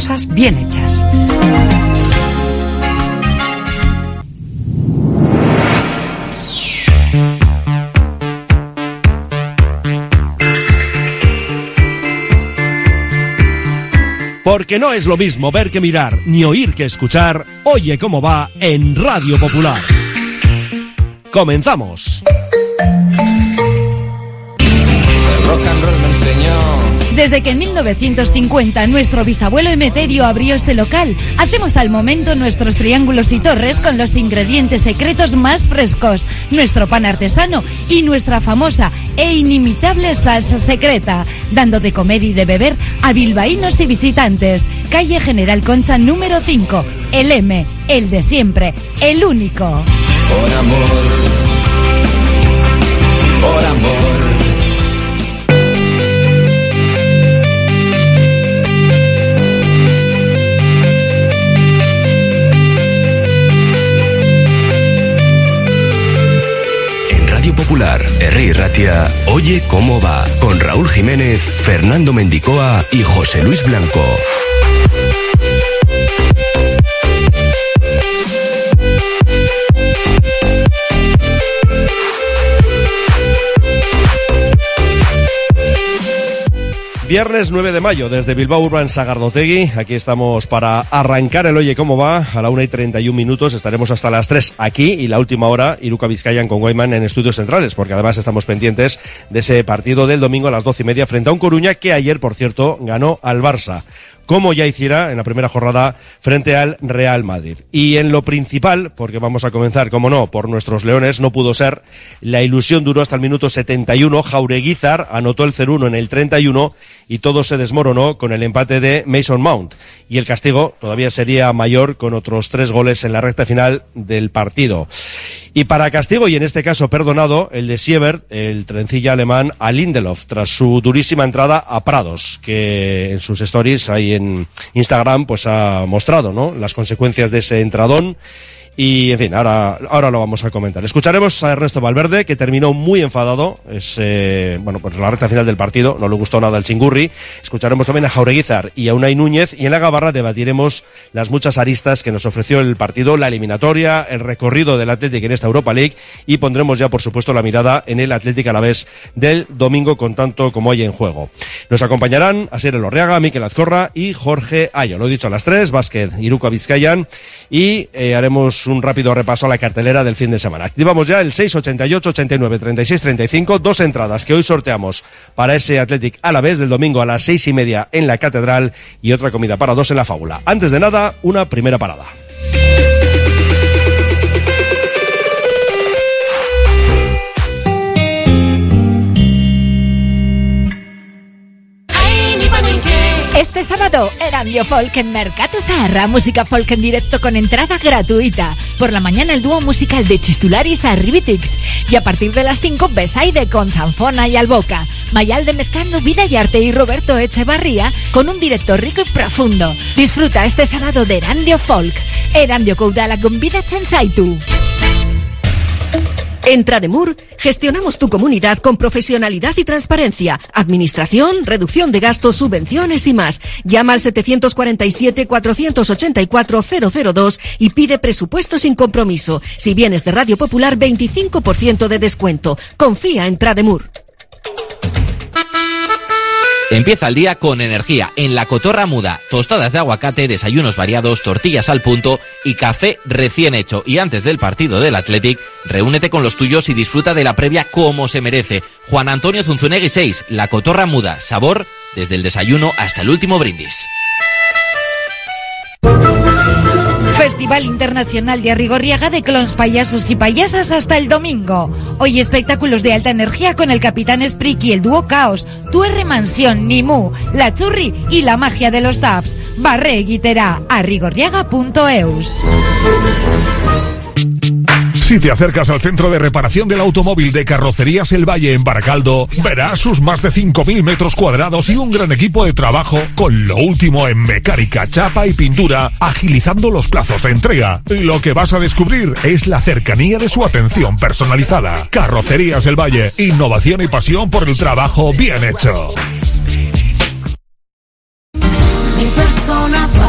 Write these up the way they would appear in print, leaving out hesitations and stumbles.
cosas bien hechas. Porque no es lo mismo ver que mirar, ni oír que escuchar. Oye cómo va en Radio Popular. ¡Comenzamos! El rock and roll me enseñó. Desde que en 1950 nuestro bisabuelo Emeterio abrió este local, hacemos al momento nuestros triángulos y torres con los ingredientes secretos más frescos, nuestro pan artesano y nuestra famosa e inimitable salsa secreta, dando de comer y de beber a bilbaínos y visitantes. Calle General Concha número 5, el M, el de siempre, el único. Por amor, por amor. Popular, Herri Ratia, Oye cómo va, con Raúl Jiménez, Fernando Mendicoa y José Luis Blanco. Viernes 9 de mayo, desde Bilbao Urban Sagardotegui. Aquí estamos para arrancar el Oye cómo va. A la 1:31 estaremos hasta las 3 aquí, y la última hora Iruka Vizcayan con Guayman en estudios centrales, porque además estamos pendientes de ese partido del domingo a las 12:30 frente a un Coruña que ayer, por cierto, ganó al Barça, como ya hiciera en la primera jornada frente al Real Madrid. Y en lo principal, porque vamos a comenzar, como no, por nuestros leones, no pudo ser. La ilusión duró hasta el minuto 71. Jaureguizar anotó el 0-1 en el 31 y todo se desmoronó con el empate de Mason Mount. Y el castigo todavía sería mayor, con otros 3 goles en la recta final del partido. Y para castigo, y en este caso perdonado, el de Siebert, el trencilla alemán, a Lindelof, tras su durísima entrada a Prados, que en sus stories ahí en Instagram pues ha mostrado, ¿no?, las consecuencias de ese entradón. Y, en fin, ahora lo vamos a comentar. Escucharemos a Ernesto Valverde, que terminó muy enfadado. Es, pues la recta final del partido, no le gustó nada el chingurri. Escucharemos también a Jaureguizar y a Unai Núñez. Y en la Gabarra debatiremos las muchas aristas que nos ofreció el partido, la eliminatoria, el recorrido del Athletic en esta Europa League. Y pondremos ya, por supuesto, la mirada en el Athletic Alavés del domingo, con tanto como hay en juego. Nos acompañarán Asier Elorriaga, Mikel Azcorra y Jorge Ayo. Lo he dicho, a las 3, básquet, Iruka Vizcayan. Y haremos un rápido repaso a la cartelera del fin de semana. Activamos ya el 688 89 36 35, 2 entradas que hoy sorteamos para ese Athletic Alavés del domingo a las 6:30 en la Catedral, y otra comida para 2 en la Fábula. Antes de nada, una primera parada. Este sábado, Erandio Folk en Mercato Saharra, música folk en directo con entrada gratuita. Por la mañana el dúo musical de Chistularis a Ribitix. Y a partir de las 5, Besaide con zanfona y alboca. Mayalde mezclando vida y arte, y Roberto Echevarría con un directo rico y profundo. Disfruta este sábado de Erandio Folk. Erandio Koudala con vida Chensaitu. En Trademur gestionamos tu comunidad con profesionalidad y transparencia, administración, reducción de gastos, subvenciones y más. Llama al 747-484-002 y pide presupuesto sin compromiso. Si vienes de Radio Popular, 25% de descuento. Confía en Trademur. Empieza el día con energía en La Cotorra Muda. Tostadas de aguacate, desayunos variados, tortillas al punto y café recién hecho. Y antes del partido del Athletic, reúnete con los tuyos y disfruta de la previa como se merece. Juan Antonio Zunzunegui 6, La Cotorra Muda. Sabor desde el desayuno hasta el último brindis. Festival Internacional de Arrigorriaga de Clons, Payasos y Payasas hasta el domingo. Hoy espectáculos de alta energía con el Capitán Spriki, el dúo Caos, Tu R Mansión, Nimú, La Churri y la magia de los dubs. Barré Guitera, arrigorriaga.eus. Si te acercas al centro de reparación del automóvil de Carrocerías El Valle en Baracaldo, verás sus más de 5.000 metros cuadrados y un gran equipo de trabajo con lo último en mecánica, chapa y pintura, agilizando los plazos de entrega. Y lo que vas a descubrir es la cercanía de su atención personalizada. Carrocerías El Valle, innovación y pasión por el trabajo bien hecho. Mi persona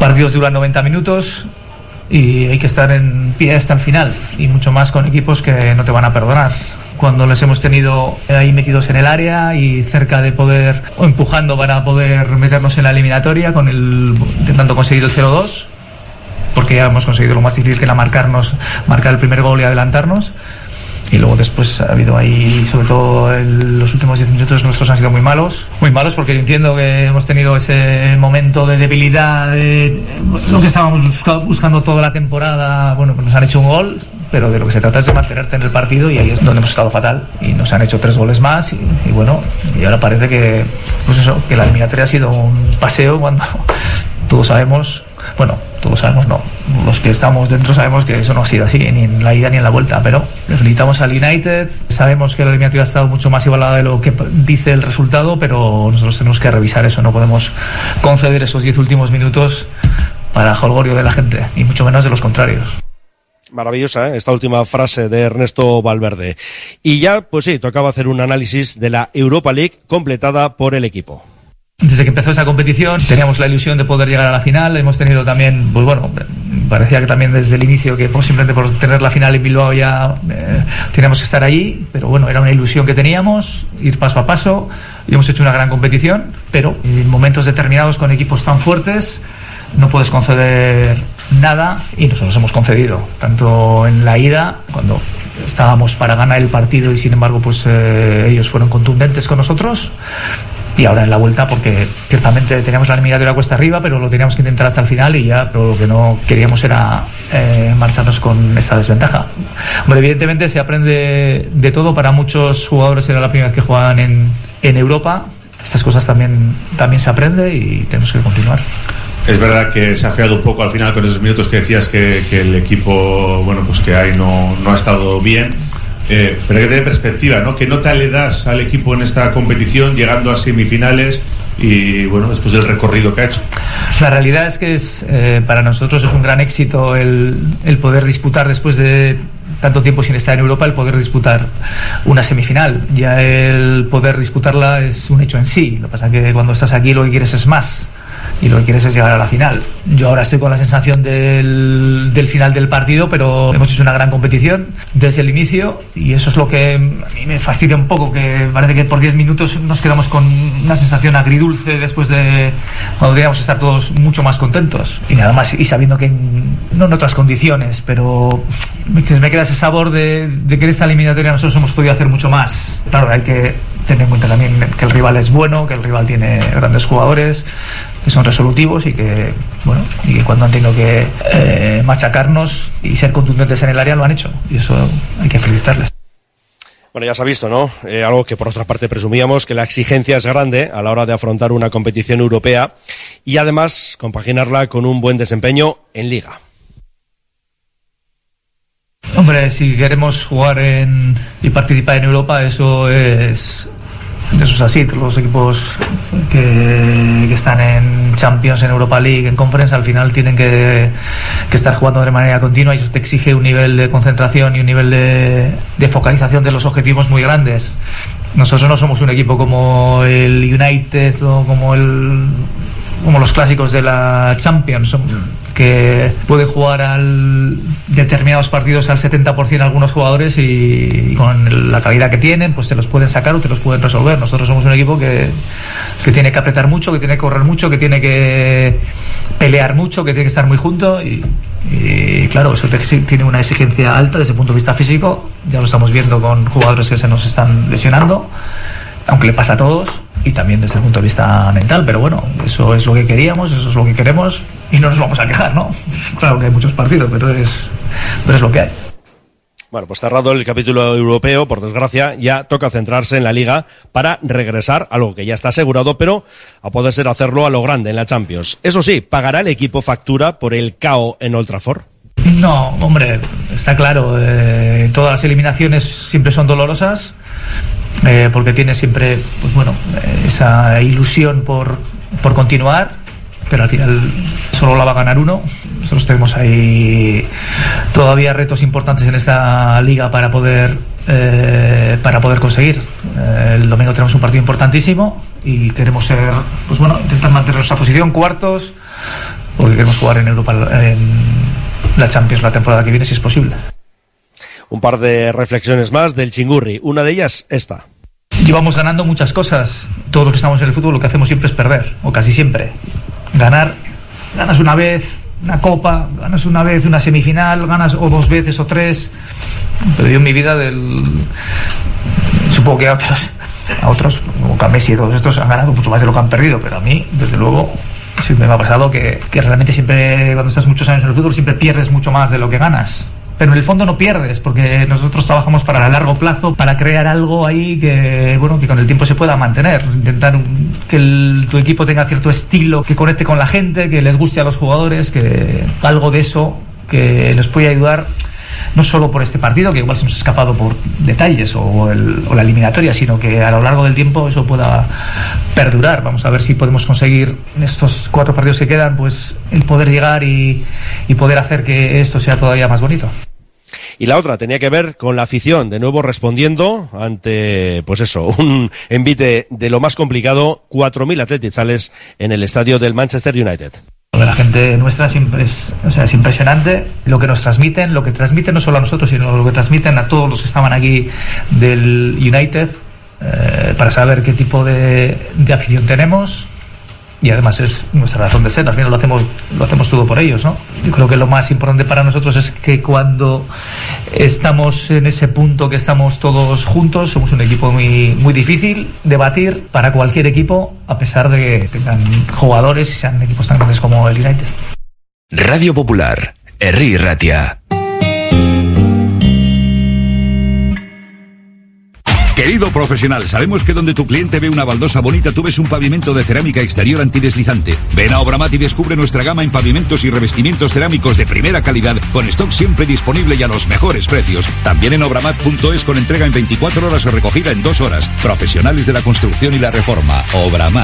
partidos duran 90 minutos y hay que estar en pie hasta el final, y mucho más con equipos que no te van a perdonar. Cuando les hemos tenido ahí metidos en el área y cerca de poder, o empujando para poder meternos en la eliminatoria, intentando conseguir el 0-2, porque ya hemos conseguido lo más difícil, que era marcar el primer gol y adelantarnos. Y luego después ha habido ahí, sobre todo en los últimos 10 minutos nuestros han sido muy malos, porque yo entiendo que hemos tenido ese momento de debilidad, de lo que estábamos buscando toda la temporada. Bueno, pues nos han hecho un gol, pero de lo que se trata es de mantenerte en el partido, y ahí es donde hemos estado fatal, y nos han hecho 3 goles más, y bueno, y ahora parece que, pues eso, que la eliminatoria ha sido un paseo, cuando todos sabemos, no, los que estamos dentro sabemos que eso no ha sido así, ni en la ida ni en la vuelta, pero le felicitamos al United. Sabemos que la eliminatoria ha estado mucho más igualada de lo que dice el resultado, pero nosotros tenemos que revisar eso, no podemos conceder esos 10 últimos minutos para jolgorio de la gente, y mucho menos de los contrarios. Maravillosa, esta última frase de Ernesto Valverde. Y ya, pues sí, tocaba hacer un análisis de la Europa League completada por el equipo. Desde que empezó esa competición teníamos la ilusión de poder llegar a la final. Hemos tenido también, pues bueno, parecía que también desde el inicio, que simplemente por tener la final en Bilbao ya teníamos que estar allí, pero bueno, era una ilusión que teníamos, ir paso a paso, y hemos hecho una gran competición, pero en momentos determinados con equipos tan fuertes no puedes conceder nada, y nosotros hemos concedido, tanto en la ida, cuando estábamos para ganar el partido y sin embargo pues ellos fueron contundentes con nosotros, y ahora en la vuelta, porque ciertamente teníamos la eliminatoria cuesta arriba, pero lo teníamos que intentar hasta el final, y ya, pero lo que no queríamos era marcharnos con esta desventaja. Hombre, evidentemente se aprende de todo. Para muchos jugadores era la primera vez que juegan en Europa. Estas cosas también se aprende, y tenemos que continuar. Es verdad que se ha frenado un poco al final con esos minutos que decías que el equipo, bueno, pues que ahí no ha estado bien. Pero hay que tener perspectiva, ¿no? ¿Qué nota le das al equipo en esta competición, llegando a semifinales y, bueno, después del recorrido que ha hecho? La realidad es que para nosotros es un gran éxito el poder disputar, después de tanto tiempo sin estar en Europa, el poder disputar una semifinal. Ya el poder disputarla es un hecho en sí. Lo que pasa es que cuando estás aquí lo que quieres es más, y lo que quieres es llegar a la final. Yo ahora estoy con la sensación del final del partido, pero hemos hecho una gran competición desde el inicio, y eso es lo que a mí me fastidia un poco, que parece que por 10 minutos nos quedamos con una sensación agridulce después de cuando teníamos que estar todos mucho más contentos, y nada más, y sabiendo que no en otras condiciones, pero me queda ese sabor de que en esta eliminatoria nosotros hemos podido hacer mucho más. Claro, hay que tener en cuenta también que el rival es bueno, que el rival tiene grandes jugadores que son resolutivos, y que cuando han tenido que machacarnos y ser contundentes en el área lo han hecho, y eso hay que felicitarles. Bueno, ya se ha visto, ¿no? Algo que por otra parte presumíamos, que la exigencia es grande a la hora de afrontar una competición europea, y además compaginarla con un buen desempeño en Liga. Hombre, si queremos jugar y participar en Europa, eso es así. Todos los equipos que están en Champions, en Europa League, en Conference, al final tienen que estar jugando de manera continua, y eso te exige un nivel de concentración y un nivel de focalización de los objetivos muy grandes. Nosotros no somos un equipo como el United o como los clásicos de la Champions, que puede jugar determinados partidos al 70% algunos jugadores, y con la calidad que tienen pues te los pueden sacar o te los pueden resolver. Nosotros somos un equipo que tiene que apretar mucho, que tiene que correr mucho, que tiene que pelear mucho, que tiene que estar muy junto, y claro, eso tiene una exigencia alta desde el punto de vista físico. Ya lo estamos viendo con jugadores que se nos están lesionando, aunque le pasa a todos, y también desde el punto de vista mental, pero bueno, eso es lo que queríamos, eso es lo que queremos, y no nos vamos a quejar, ¿no? Claro que hay muchos partidos, pero es lo que hay. Bueno, pues cerrado el capítulo europeo, por desgracia, ya toca centrarse en la Liga para regresar a lo que ya está asegurado, pero a poder ser hacerlo a lo grande en la Champions. Eso sí, ¿pagará el equipo factura por el KO en Old Trafford? No, hombre, está claro, todas las eliminaciones siempre son dolorosas, porque tiene siempre, pues bueno, esa ilusión por continuar, pero al final solo la va a ganar uno. Nosotros tenemos ahí todavía retos importantes en esta liga para poder conseguir. El domingo tenemos un partido importantísimo y queremos intentar mantener nuestra posición, cuartos, porque queremos jugar en Europa, en la Champions la temporada que viene, si es posible. Un par de reflexiones más del Chingurri, una de ellas esta. Llevamos ganando muchas cosas. Todos los que estamos en el fútbol lo que hacemos siempre es perder, o casi siempre. Ganas una vez una copa, ganas una vez una semifinal, ganas o 2 veces o 3. Pero yo en mi vida supongo que a otros como que a Messi y todos estos han ganado mucho más de lo que han perdido, pero a mí desde luego siempre me ha pasado que realmente siempre, cuando estás muchos años en el fútbol, siempre pierdes mucho más de lo que ganas. Pero en el fondo no pierdes, porque nosotros trabajamos para el largo plazo, para crear algo ahí que con el tiempo se pueda mantener. Intentar que tu equipo tenga cierto estilo, que conecte con la gente, que les guste a los jugadores, que algo de eso que nos puede ayudar, no solo por este partido, que igual se nos ha escapado por detalles o la eliminatoria, sino que a lo largo del tiempo eso pueda perdurar. Vamos a ver si podemos conseguir en estos 4 partidos que quedan, pues el poder llegar y poder hacer que esto sea todavía más bonito. Y la otra tenía que ver con la afición, de nuevo respondiendo ante, pues eso, un envite de lo más complicado, 4.000 atletizales en el estadio del Manchester United. La gente nuestra siempre es impresionante lo que nos transmiten, lo que transmiten no solo a nosotros, sino lo que transmiten a todos los que estaban aquí del United, para saber qué tipo de afición tenemos. Y además es nuestra razón de ser, al final lo hacemos todo por ellos, ¿no? Yo creo que lo más importante para nosotros es que cuando estamos en ese punto que estamos todos juntos, somos un equipo muy, muy difícil de batir para cualquier equipo, a pesar de que tengan jugadores y sean equipos tan grandes como el United. Radio Popular, Herri Ratia. Querido profesional, sabemos que donde tu cliente ve una baldosa bonita, tú ves un pavimento de cerámica exterior antideslizante. Ven a Obramat y descubre nuestra gama en pavimentos y revestimientos cerámicos de primera calidad, con stock siempre disponible y a los mejores precios. También en obramat.es, con entrega en 24 horas o recogida en 2 horas. Profesionales de la construcción y la reforma. Obramat.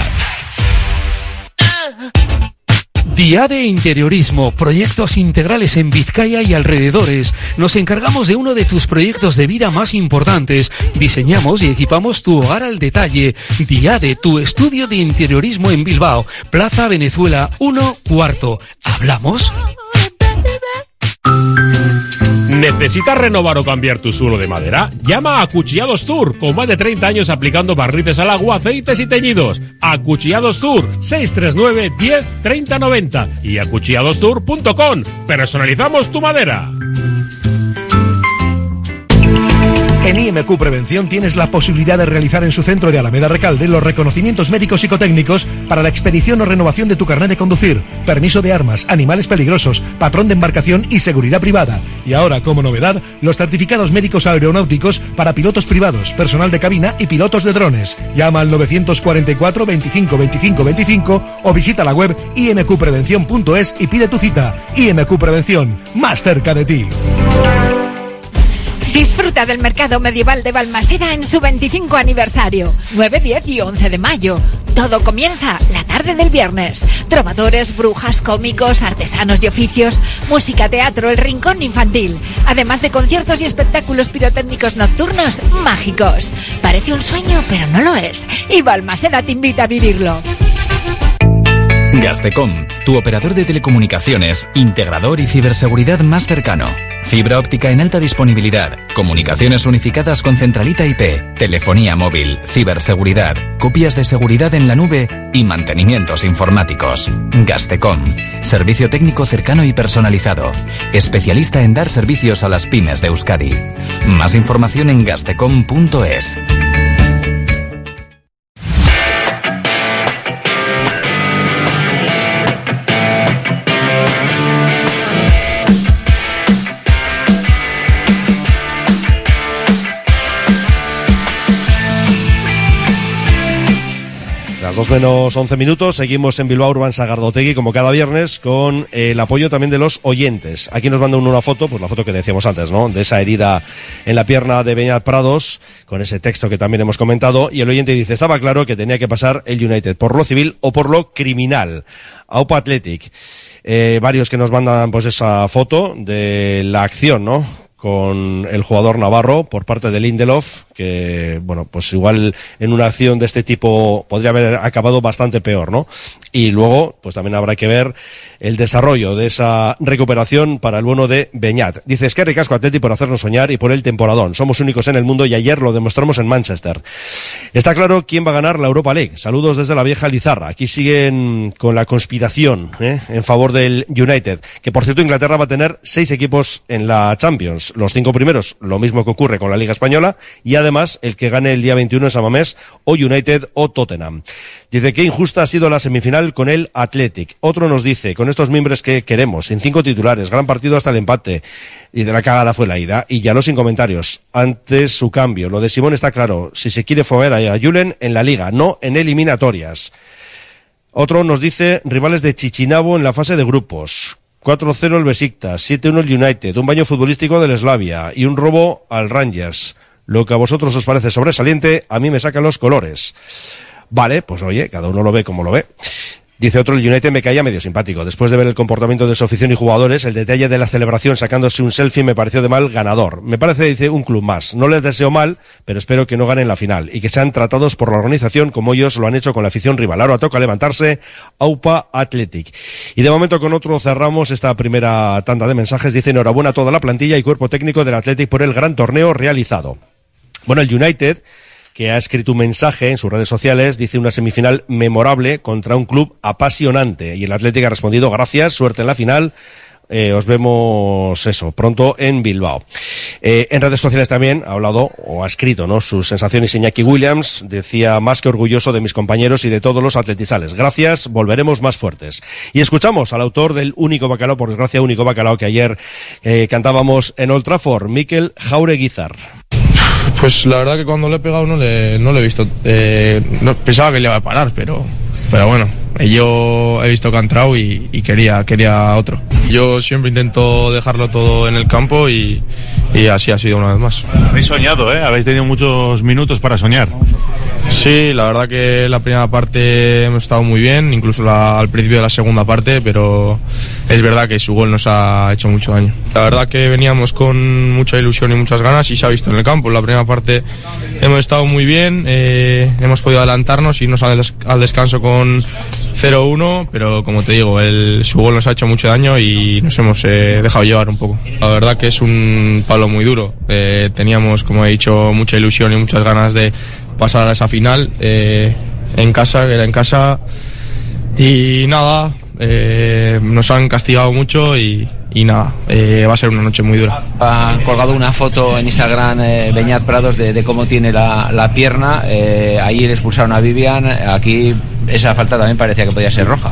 Diade Interiorismo, proyectos integrales en Vizcaya y alrededores. Nos encargamos de uno de tus proyectos de vida más importantes. Diseñamos y equipamos tu hogar al detalle. Diade, tu estudio de interiorismo en Bilbao, Plaza Venezuela 1 cuarto. ¿Hablamos? ¿Necesitas renovar o cambiar tu suelo de madera? Llama a Acuchillados Tour, con más de 30 años aplicando barnices al agua, aceites y teñidos. Acuchillados Tour, 639 10 30 90 y acuchilladostour.com. Personalizamos tu madera. En IMQ Prevención tienes la posibilidad de realizar en su centro de Alameda Recalde los reconocimientos médicos psicotécnicos para la expedición o renovación de tu carnet de conducir, permiso de armas, animales peligrosos, patrón de embarcación y seguridad privada. Y ahora, como novedad, los certificados médicos aeronáuticos para pilotos privados, personal de cabina y pilotos de drones. Llama al 944 25 25 25 o visita la web imqprevención.es y pide tu cita. IMQ Prevención, más cerca de ti. Disfruta del mercado medieval de Balmaseda en su 25 aniversario, 9, 10 y 11 de mayo. Todo comienza la tarde del viernes. Trovadores, brujas, cómicos, artesanos y oficios, música, teatro, el rincón infantil. Además de conciertos y espectáculos pirotécnicos nocturnos mágicos. Parece un sueño, pero no lo es. Y Balmaseda te invita a vivirlo. Gastecom, tu operador de telecomunicaciones, integrador y ciberseguridad más cercano. Fibra óptica en alta disponibilidad, comunicaciones unificadas con centralita IP, telefonía móvil, ciberseguridad, copias de seguridad en la nube y mantenimientos informáticos. Gastecom, servicio técnico cercano y personalizado, especialista en dar servicios a las pymes de Euskadi. Más información en gastecom.es. Las 2 menos 11 minutos, seguimos en Bilbao Urban Sagardotegui como cada viernes con el apoyo también de los oyentes. Aquí nos mandan una foto, pues la foto que decíamos antes, ¿no? De esa herida en la pierna de Beñat Prados, con ese texto que también hemos comentado, y el oyente dice, estaba claro que tenía que pasar el United por lo civil o por lo criminal. Aupa Athletic. Varios que nos mandan pues esa foto de la acción, ¿no? Con el jugador navarro por parte de Lindelof, que, bueno, pues igual en una acción de este tipo podría haber acabado bastante peor, ¿no? Y luego, pues también habrá que ver el desarrollo de esa recuperación para el bono de Beñat. Dice, es que ricasco Atleti por hacernos soñar y por el temporadón. Somos únicos en el mundo y ayer lo demostramos en Manchester. Está claro quién va a ganar la Europa League. Saludos desde la vieja Lizarra. Aquí siguen con la conspiración en favor del United, que por cierto Inglaterra va a tener 6 equipos en la Champions. Los 5 primeros, lo mismo que ocurre con la Liga Española, y además el que gane el día 21 en San Mamés, o United o Tottenham. Dice, qué injusta ha sido la semifinal con el Athletic. Otro nos dice, con estos mimbres que queremos, sin 5 titulares, gran partido hasta el empate, y de la cagada fue la ida, y ya no sin comentarios. Antes su cambio, lo de Simón está claro, si se quiere foguear a Julen en la Liga, no en eliminatorias. Otro nos dice, rivales de Chichinabo en la fase de grupos. 4-0 el Besiktas, 7-1 el United, un baño futbolístico del Slavia y un robo al Rangers. Lo que a vosotros os parece sobresaliente, a mí me sacan los colores. Vale, pues oye, cada uno lo ve como lo ve. Dice otro, el United me caía medio simpático. Después de ver el comportamiento de su afición y jugadores, el detalle de la celebración sacándose un selfie me pareció de mal ganador. Me parece, dice, un club más. No les deseo mal, pero espero que no ganen la final y que sean tratados por la organización como ellos lo han hecho con la afición rival. Ahora toca levantarse, AUPA Athletic. Y de momento con otro cerramos esta primera tanda de mensajes. Dice, enhorabuena a toda la plantilla y cuerpo técnico del Athletic por el gran torneo realizado. Bueno, el United, que ha escrito un mensaje en sus redes sociales, dice una semifinal memorable contra un club apasionante. Y el Athletic ha respondido, gracias, suerte en la final. Os vemos pronto en Bilbao. En redes sociales también ha hablado o ha escrito, ¿no?, sus sensaciones Iñaki Williams. Decía, más que orgulloso de mis compañeros y de todos los atletizales. Gracias, volveremos más fuertes. Y escuchamos al autor del Único Bacalao, por desgracia, Único Bacalao, que ayer cantábamos en Old Trafford, Mikel Jaureguizar. Pues la verdad que cuando le he pegado no le he visto. No, pensaba que le iba a parar, pero bueno, yo he visto que ha entrado y quería otro. Yo siempre intento dejarlo todo en el campo y así ha sido una vez más. Habéis soñado, habéis tenido muchos minutos para soñar. Sí, la verdad que la primera parte hemos estado muy bien, incluso al principio de la segunda parte, pero es verdad que su gol nos ha hecho mucho daño. La verdad que veníamos con mucha ilusión y muchas ganas y se ha visto en el campo. En la primera parte hemos estado muy bien, hemos podido adelantarnos, irnos al descanso con 0-1, pero como te digo, su gol nos ha hecho mucho daño y nos hemos dejado llevar un poco. La verdad que es un palo muy duro. Teníamos, como he dicho, mucha ilusión y muchas ganas de pasar a esa final en casa, y nada, nos han castigado mucho y nada, va a ser una noche muy dura. Ha colgado una foto en Instagram Beñat Prados de cómo tiene la pierna. Ahí le expulsaron a Vivian, aquí esa falta también parecía que podía ser roja.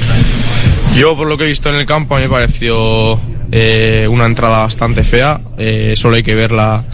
Yo, por lo que he visto en el campo, a mí me pareció una entrada bastante fea. Solo hay que ver la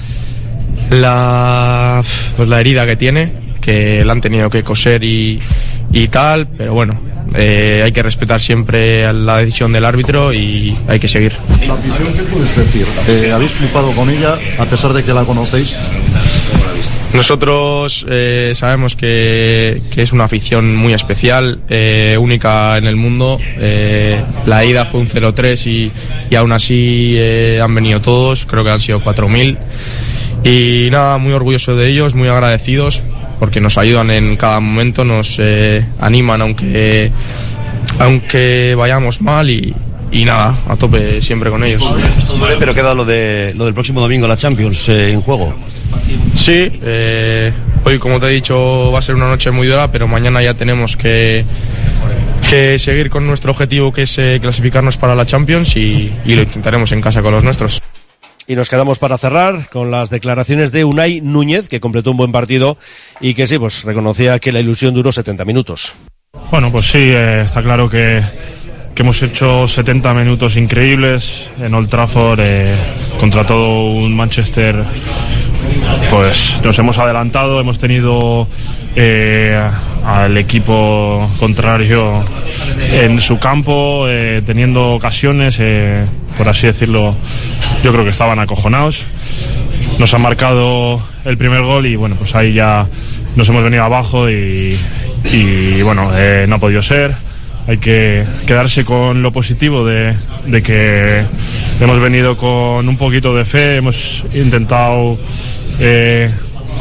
herida que tiene, que la han tenido que coser y tal, pero bueno, hay que respetar siempre la decisión del árbitro y hay que seguir. ¿La afición qué puedes decir? ¿Habéis flipado con ella a pesar de que la conocéis? Nosotros sabemos que es una afición muy especial, única en el mundo. La ida fue un 0-3 y aún así han venido todos, creo que han sido 4.000. Y nada, muy orgulloso de ellos, muy agradecidos, porque nos ayudan en cada momento, nos animan aunque vayamos mal y nada, a tope siempre con ellos. Esto duele, pero queda lo del próximo domingo, la Champions, en juego. Sí, hoy, como te he dicho, va a ser una noche muy dura, pero mañana ya tenemos que seguir con nuestro objetivo, que es clasificarnos para la Champions, y lo intentaremos en casa con los nuestros. Y nos quedamos para cerrar con las declaraciones de Unai Núñez, que completó un buen partido y que sí, pues reconocía que la ilusión duró 70 minutos. Bueno, pues sí, está claro que hemos hecho 70 minutos increíbles en Old Trafford, contra todo un Manchester. Pues nos hemos adelantado, hemos tenido al equipo contrario en su campo, teniendo ocasiones, por así decirlo. Yo creo que estaban acojonados. Nos han marcado el primer gol y bueno, pues ahí ya nos hemos venido abajo y bueno, no ha podido ser. Hay que quedarse con lo positivo de que hemos venido con un poquito de fe, hemos intentado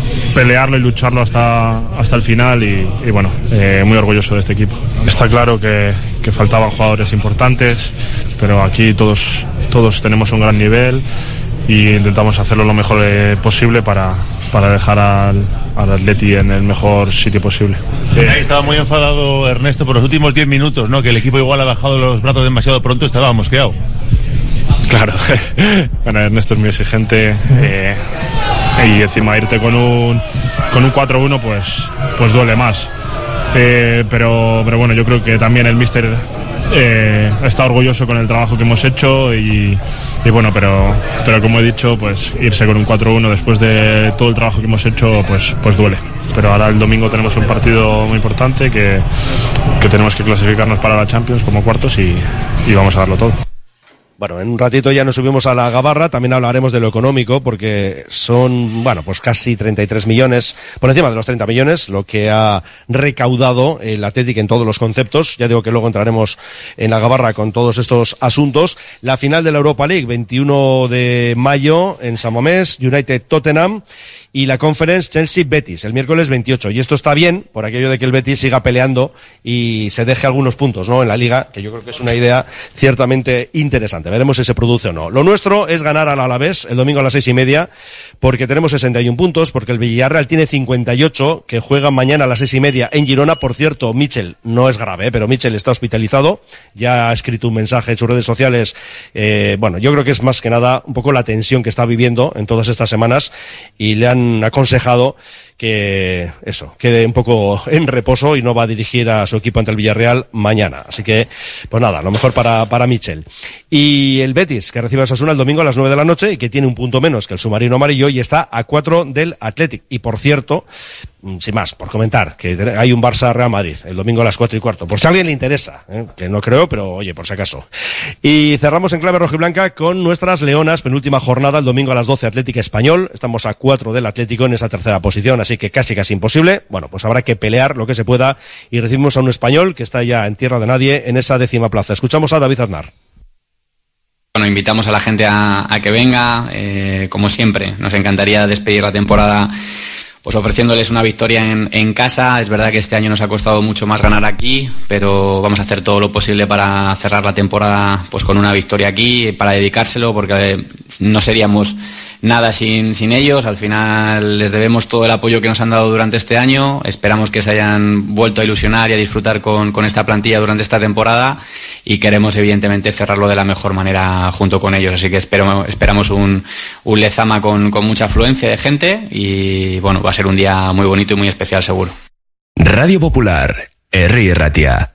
pelearlo y lucharlo hasta el final y bueno, muy orgulloso de este equipo. Está claro que faltaban jugadores importantes, pero aquí todos tenemos un gran nivel y intentamos hacerlo lo mejor posible para dejar al Atleti en el mejor sitio posible. Ahí estaba muy enfadado Ernesto por los últimos 10 minutos, ¿no? Que el equipo igual ha bajado los brazos demasiado pronto, estaba mosqueado. Claro, bueno, Ernesto es muy exigente y encima irte con un 4-1 pues duele más. Pero bueno, yo creo que también el míster está orgulloso con el trabajo que hemos hecho y bueno, pero como he dicho, pues irse con un 4-1 después de todo el trabajo que hemos hecho pues duele. Pero ahora el domingo tenemos un partido muy importante que tenemos que clasificarnos para la Champions como cuartos y vamos a darlo todo. Bueno, en un ratito ya nos subimos a la gabarra, también hablaremos de lo económico, porque son, bueno, pues casi 33 millones, por encima de los 30 millones, lo que ha recaudado el Athletic en todos los conceptos. Ya digo que luego entraremos en la gabarra con todos estos asuntos. La final de la Europa League, 21 de mayo en San Mamés, United-Tottenham, y la Conference Chelsea-Betis, el miércoles 28. Y esto está bien, por aquello de que el Betis siga peleando y se deje algunos puntos, ¿no?, en la Liga, que yo creo que es una idea ciertamente interesante. Veremos si se produce o no. Lo nuestro es ganar al Alavés el domingo a las 6:30, porque tenemos 61 puntos, porque el Villarreal tiene 58, que juegan mañana a las 6:30 en Girona. Por cierto, Mitchell, no es grave, pero Mitchell está hospitalizado, ya ha escrito un mensaje en sus redes sociales. Bueno, yo creo que es más que nada un poco la tensión que está viviendo en todas estas semanas, y le han aconsejado que eso, quede un poco en reposo y no va a dirigir a su equipo ante el Villarreal mañana. Así que, pues nada, lo mejor para Mitchell. Y el Betis, que recibe a Osasuna el domingo a las 9 de la noche y que tiene un punto menos que el submarino amarillo y está a 4 del Athletic. Y por cierto, sin más, por comentar, que hay un Barça-Real Madrid el domingo a las 4:15, por si a alguien le interesa, que no creo, pero oye, por si acaso. Y cerramos en clave rojiblanca con nuestras leonas, penúltima jornada, el domingo a las 12, Athletic Español. Estamos a 4 del Atlético en esa tercera posición, así que casi imposible. Bueno, pues habrá que pelear lo que se pueda y recibimos a un Español que está ya en tierra de nadie en esa 10ª plaza. Escuchamos a David Aznar. Bueno, invitamos a la gente a que venga, como siempre. Nos encantaría despedir la temporada pues ofreciéndoles una victoria en casa. Es verdad que este año nos ha costado mucho más ganar aquí, pero vamos a hacer todo lo posible para cerrar la temporada pues con una victoria aquí, para dedicárselo, porque no seríamos nada sin ellos. Al final les debemos todo el apoyo que nos han dado durante este año. Esperamos que se hayan vuelto a ilusionar y a disfrutar con esta plantilla durante esta temporada, y queremos evidentemente cerrarlo de la mejor manera junto con ellos. Así que esperamos un Lezama con mucha afluencia de gente, y bueno, va a ser un día muy bonito y muy especial seguro. Radio Popular, Herri Ratia.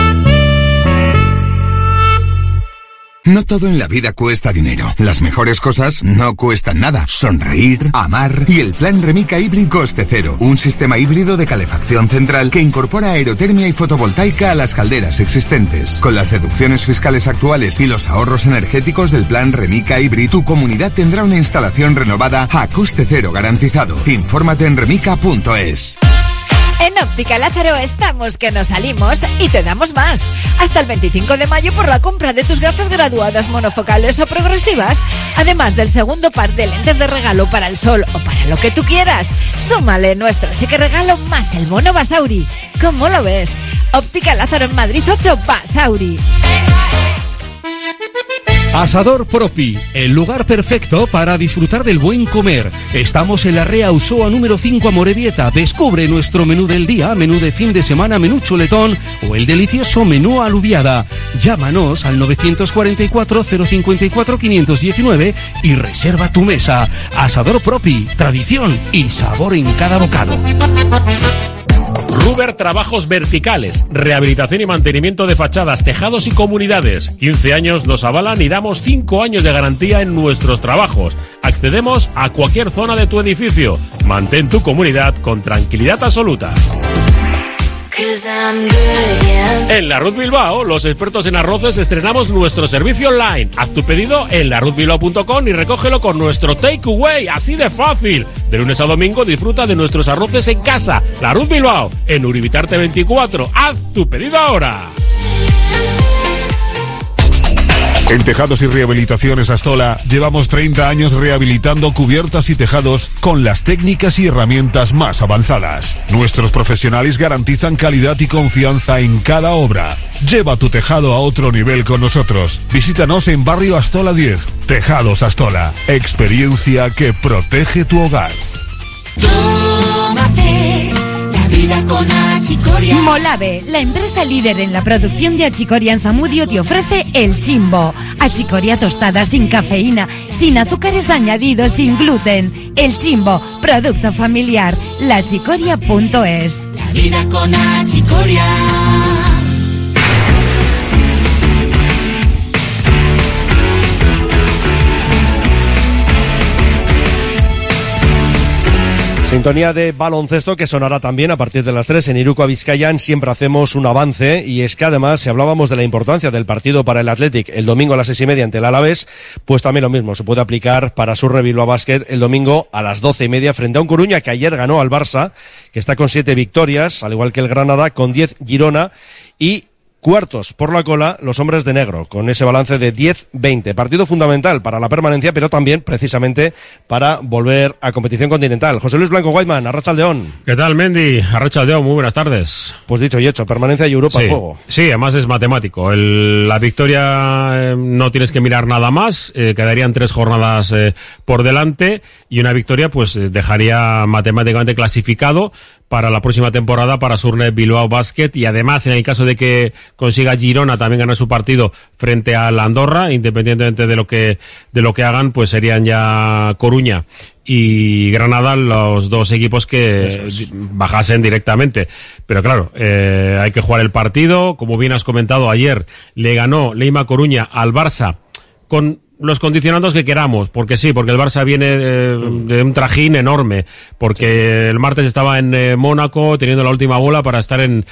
No todo en la vida cuesta dinero. Las mejores cosas no cuestan nada. Sonreír, amar y el plan Remica Hybrid Coste Cero. Un sistema híbrido de calefacción central que incorpora aerotermia y fotovoltaica a las calderas existentes. Con las deducciones fiscales actuales y los ahorros energéticos del plan Remica Hybrid, tu comunidad tendrá una instalación renovada a coste cero garantizado. Infórmate en remica.es. En Óptica Lázaro estamos que nos salimos y te damos más. Hasta el 25 de mayo por la compra de tus gafas graduadas monofocales o progresivas, además del segundo par de lentes de regalo para el sol o para lo que tú quieras. Súmale nuestro cheque regalo más el bono Basauri. ¿Cómo lo ves? Óptica Lázaro en Madrid 8, Basauri. Asador Propi, el lugar perfecto para disfrutar del buen comer. Estamos en la Rea Usoa número 5 Amorebieta. Descubre nuestro menú del día, menú de fin de semana, menú chuletón o el delicioso menú alubiada. Llámanos al 944 054 519 y reserva tu mesa. Asador Propi, tradición y sabor en cada bocado. Ruber Trabajos Verticales, rehabilitación y mantenimiento de fachadas, tejados y comunidades. 15 años nos avalan y damos 5 años de garantía en nuestros trabajos. Accedemos a cualquier zona de tu edificio. Mantén tu comunidad con tranquilidad absoluta. En La Ruz Bilbao, los expertos en arroces, estrenamos nuestro servicio online. Haz tu pedido en laruzbilbao.com y recógelo con nuestro takeaway, así de fácil. De lunes a domingo disfruta de nuestros arroces en casa. La Ruz Bilbao, en Uribitarte 24. Haz tu pedido ahora. En Tejados y Rehabilitaciones Astola llevamos 30 años rehabilitando cubiertas y tejados con las técnicas y herramientas más avanzadas. Nuestros profesionales garantizan calidad y confianza en cada obra. Lleva tu tejado a otro nivel con nosotros. Visítanos en Barrio Astola 10. Tejados Astola. Experiencia que protege tu hogar. Tómate la vida con Achicoria. Molave, la empresa líder en la producción de achicoria en Zamudio, te ofrece El Chimbo. Achicoria tostada, sin cafeína, sin azúcares añadidos, sin gluten. El Chimbo, producto familiar. Lachicoria.es. La vida con Achicoria. Sintonía de baloncesto que sonará también a partir de las 3 en Iruko Vizcayan. Siempre hacemos un avance, y es que además, si hablábamos de la importancia del partido para el Athletic el domingo a las 6:30 ante el Alavés, pues también lo mismo se puede aplicar para Surne Bilbao Basket el domingo a las 12:30 frente a un Coruña que ayer ganó al Barça, que está con 7 victorias, al igual que el Granada, con 10 Girona, y cuartos por la cola los hombres de negro, con ese balance de 10-20. Partido fundamental para la permanencia, pero también precisamente para volver a competición continental. José Luis Blanco Guaymán, Arratsaldeón. ¿Qué tal, Mendy? Arratsaldeón, muy buenas tardes. Pues dicho y hecho, permanencia y Europa sí, en juego. Sí, además es matemático. La victoria no tienes que mirar nada más, quedarían 3 jornadas por delante, y una victoria pues dejaría matemáticamente clasificado para la próxima temporada para Surne Bilbao Basket, y además en el caso de que consiga Girona también ganar su partido frente a la Andorra, independientemente de lo que hagan, pues serían ya Coruña y Granada los dos equipos que bajasen directamente. Pero claro, hay que jugar el partido. Como bien has comentado, ayer le ganó Leima Coruña al Barça con los condicionantes que queramos, porque sí, porque el Barça viene de un trajín enorme, porque el martes estaba en Mónaco teniendo la última bola para estar en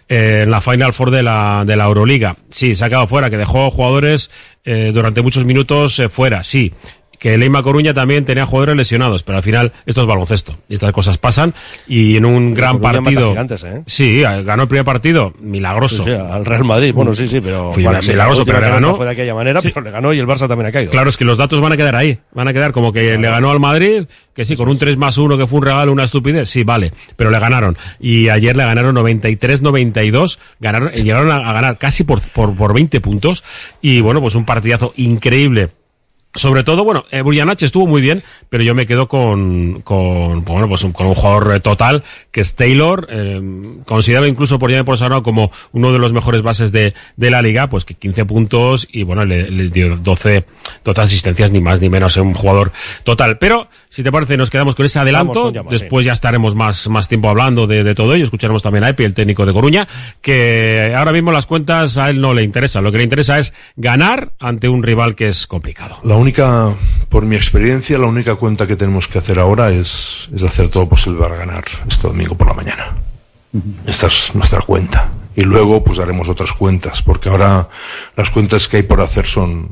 la Final Four de la Euroliga. Sí, se ha quedado fuera, que dejó jugadores durante muchos minutos fuera, sí. Que Leima Coruña también tenía jugadores lesionados, pero al final esto es baloncesto y estas cosas pasan, y en un gran partido sí, ganó el primer partido milagroso, sí, al Real Madrid, bueno, sí, pero bueno, milagroso, pero le ganó, fue de aquella manera, sí. Pero le ganó, y el Barça también ha caído. Claro, es que los datos van a quedar ahí, van a quedar como que le ganó al Madrid, que sí, con un 3+1 que fue un regalo, una estupidez, sí, vale, pero le ganaron, y ayer le ganaron 93-92, llegaron a ganar casi por 20 puntos, y bueno, pues un partidazo increíble. Sobre todo, bueno, Burjanac estuvo muy bien, pero yo me quedo con un jugador total, que es Taylor, considerado incluso por Jaime Ponsarnau como uno de los mejores bases de la liga, pues que 15 puntos y bueno, le dio 12 asistencias, ni más ni menos, un jugador total. Pero, si te parece, nos quedamos con ese adelanto, después ya estaremos más tiempo hablando de todo ello, escucharemos también a Epi, el técnico de Coruña, que ahora mismo las cuentas a él no le interesan, lo que le interesa es ganar ante un rival que es complicado. Por mi experiencia, la única cuenta que tenemos que hacer ahora es hacer todo posible para ganar este domingo por la mañana. Esta es nuestra cuenta. Y luego pues haremos otras cuentas, porque ahora las cuentas que hay por hacer son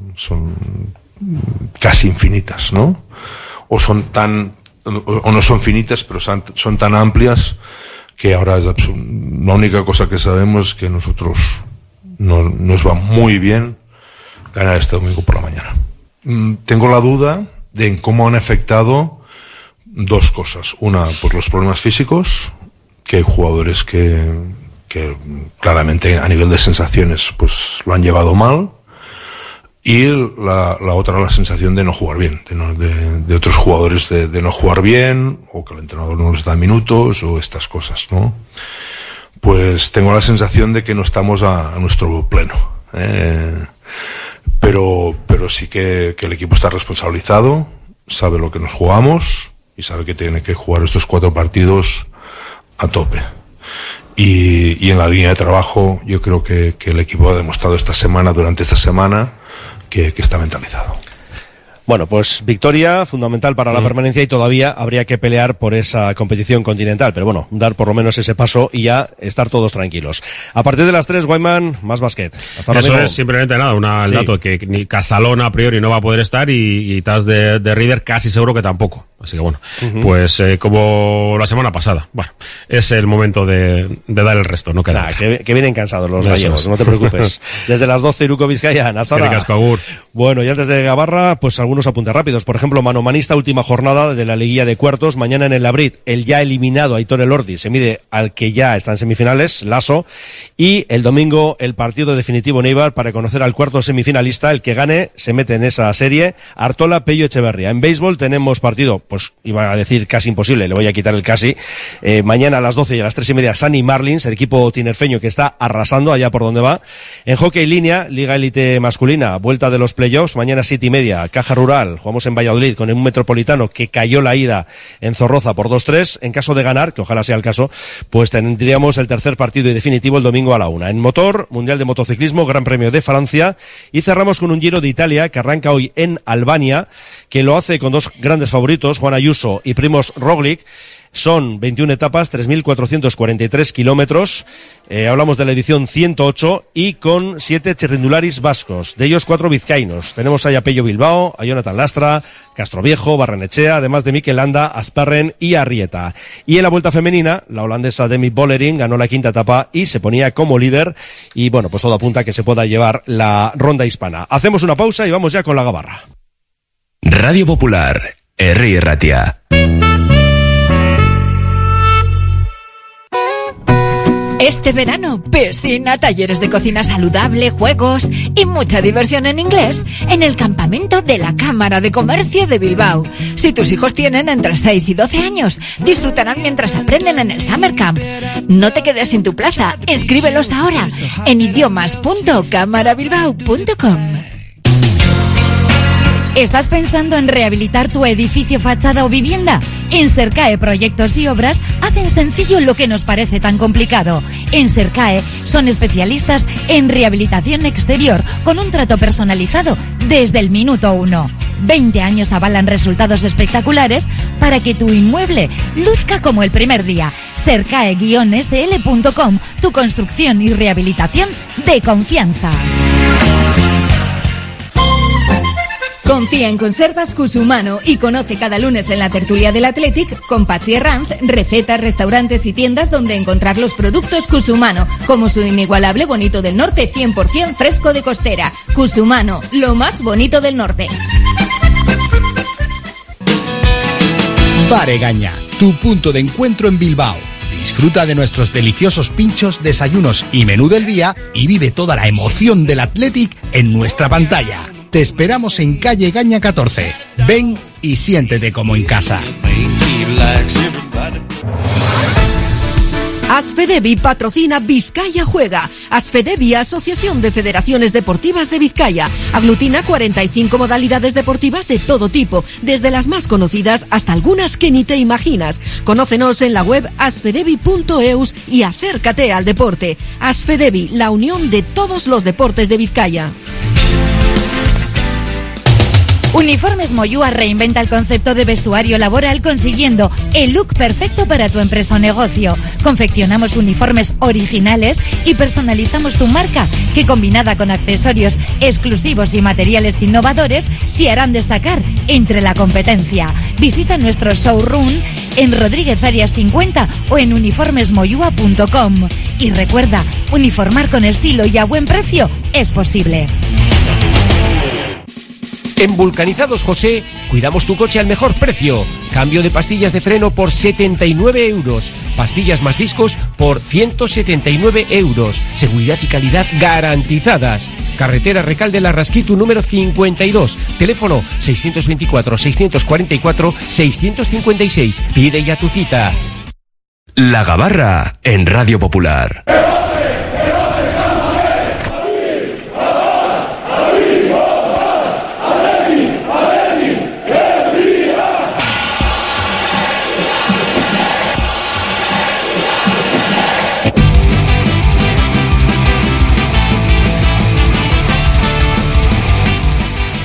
casi infinitas, ¿no? O no son finitas, pero son tan amplias que ahora es la única cosa que sabemos es que nosotros nos va muy bien ganar este domingo por la mañana. Tengo la duda de en cómo han afectado dos cosas. Una, por los problemas físicos, que hay jugadores que claramente a nivel de sensaciones pues lo han llevado mal, y la otra, la sensación de no jugar bien, de otros jugadores de no jugar bien, o que el entrenador no les da minutos, o estas cosas, ¿no? Pues tengo la sensación de que no estamos a nuestro pleno, Pero sí que el equipo está responsabilizado, sabe lo que nos jugamos y sabe que tiene que jugar estos 4 partidos a tope. Y en la línea de trabajo yo creo que el equipo ha demostrado durante esta semana que está mentalizado. Bueno, pues victoria fundamental para la permanencia, y todavía habría que pelear por esa competición continental, pero bueno, dar por lo menos ese paso y ya estar todos tranquilos. A partir de las 3, Guayman, más básquet. Hasta ahora eso mismo. Es simplemente el dato que ni Casalón a priori no va a poder estar, y Taz de River casi seguro que tampoco. Así que bueno, pues como la semana pasada, bueno, es el momento de dar el resto, no queda. Que vienen cansados los gallegos, no te preocupes. Desde las 12, Iruko Vizcaya, Nasara. Bueno, y antes de Gabarra, pues algunos apuntes rápidos. Por ejemplo, manomanista, última jornada de la liguilla de cuartos. Mañana en el Labrit, el ya eliminado Aitor Elordi se mide al que ya está en semifinales, Lasso. Y el domingo, el partido definitivo en Eibar para conocer al cuarto semifinalista. El que gane se mete en esa serie. Artola, Pello, Echeverría. En béisbol tenemos partido, pues iba a decir casi imposible, le voy a quitar el casi. Mañana a las 12 y a las 3:30, Sunny Marlins, el equipo tinerfeño que está arrasando allá por donde va. En hockey línea, Liga Élite masculina, vuelta de los playoffs, mañana 7:30, Caja Rural, jugamos en Valladolid con un Metropolitano que cayó la ida en Zorroza por 2-3. En caso de ganar, que ojalá sea el caso, pues tendríamos el tercer partido y definitivo el domingo a la 1. En motor, Mundial de Motociclismo, Gran Premio de Francia, y cerramos con un Giro de Italia que arranca hoy en Albania, que lo hace con dos grandes favoritos, Juan Ayuso y Primož Roglic. Son 21 etapas, 3.443 kilómetros. Hablamos de la edición 108 y con 7 chirrindularis vascos, de ellos 4 vizcaínos. Tenemos a Pello Bilbao, a Jonathan Lastra, Castroviejo, Barrenechea, además de Mikel Landa, Asparren y Arrieta. Y en la vuelta femenina, la holandesa Demi Vollering ganó la quinta etapa y se ponía como líder. Y bueno, pues todo apunta a que se pueda llevar la ronda hispana. Hacemos una pausa y vamos ya con la Gabarra. Radio Popular, Herri Ratia. Este verano, piscina, talleres de cocina saludable, juegos y mucha diversión en inglés en el campamento de la Cámara de Comercio de Bilbao. Si tus hijos tienen entre 6 y 12 años, disfrutarán mientras aprenden en el Summer Camp. No te quedes sin tu plaza, inscríbelos ahora en idiomas.camarabilbao.com. ¿Estás pensando en rehabilitar tu edificio, fachada o vivienda? En Sercae Proyectos y Obras hacen sencillo lo que nos parece tan complicado. En Sercae son especialistas en rehabilitación exterior con un trato personalizado desde el minuto 1. 20 años avalan resultados espectaculares para que tu inmueble luzca como el primer día. Sercae-sl.com, tu construcción y rehabilitación de confianza. Confía en Conservas Cusumano y conoce cada lunes en la tertulia del Athletic con Patxi Herranz recetas, restaurantes y tiendas donde encontrar los productos Cusumano, como su inigualable bonito del norte 100% fresco de costera. Cusumano, lo más bonito del norte. Bar Egaña, tu punto de encuentro en Bilbao. Disfruta de nuestros deliciosos pinchos, desayunos y menú del día y vive toda la emoción del Athletic en nuestra pantalla. Te esperamos en calle Egaña 14. Ven y siéntete como en casa. Asfedevi patrocina Vizcaya Juega. Asfedevi, Asociación de Federaciones Deportivas de Vizcaya. Aglutina 45 modalidades deportivas de todo tipo, desde las más conocidas hasta algunas que ni te imaginas. Conócenos en la web asfedevi.eus y acércate al deporte. Asfedevi, la unión de todos los deportes de Vizcaya. Uniformes Moyúa reinventa el concepto de vestuario laboral consiguiendo el look perfecto para tu empresa o negocio. Confeccionamos uniformes originales y personalizamos tu marca, que combinada con accesorios exclusivos y materiales innovadores te harán destacar entre la competencia. Visita nuestro showroom en Rodríguez Arias 50 o en uniformesmoyua.com. Y recuerda, uniformar con estilo y a buen precio es posible. En Vulcanizados José, cuidamos tu coche al mejor precio. Cambio de pastillas de freno por 79 euros. Pastillas más discos por 179 euros. Seguridad y calidad garantizadas. Carretera Recalde La Rasquitu número 52. Teléfono 624-644-656. Pide ya tu cita. La Gabarra en Radio Popular.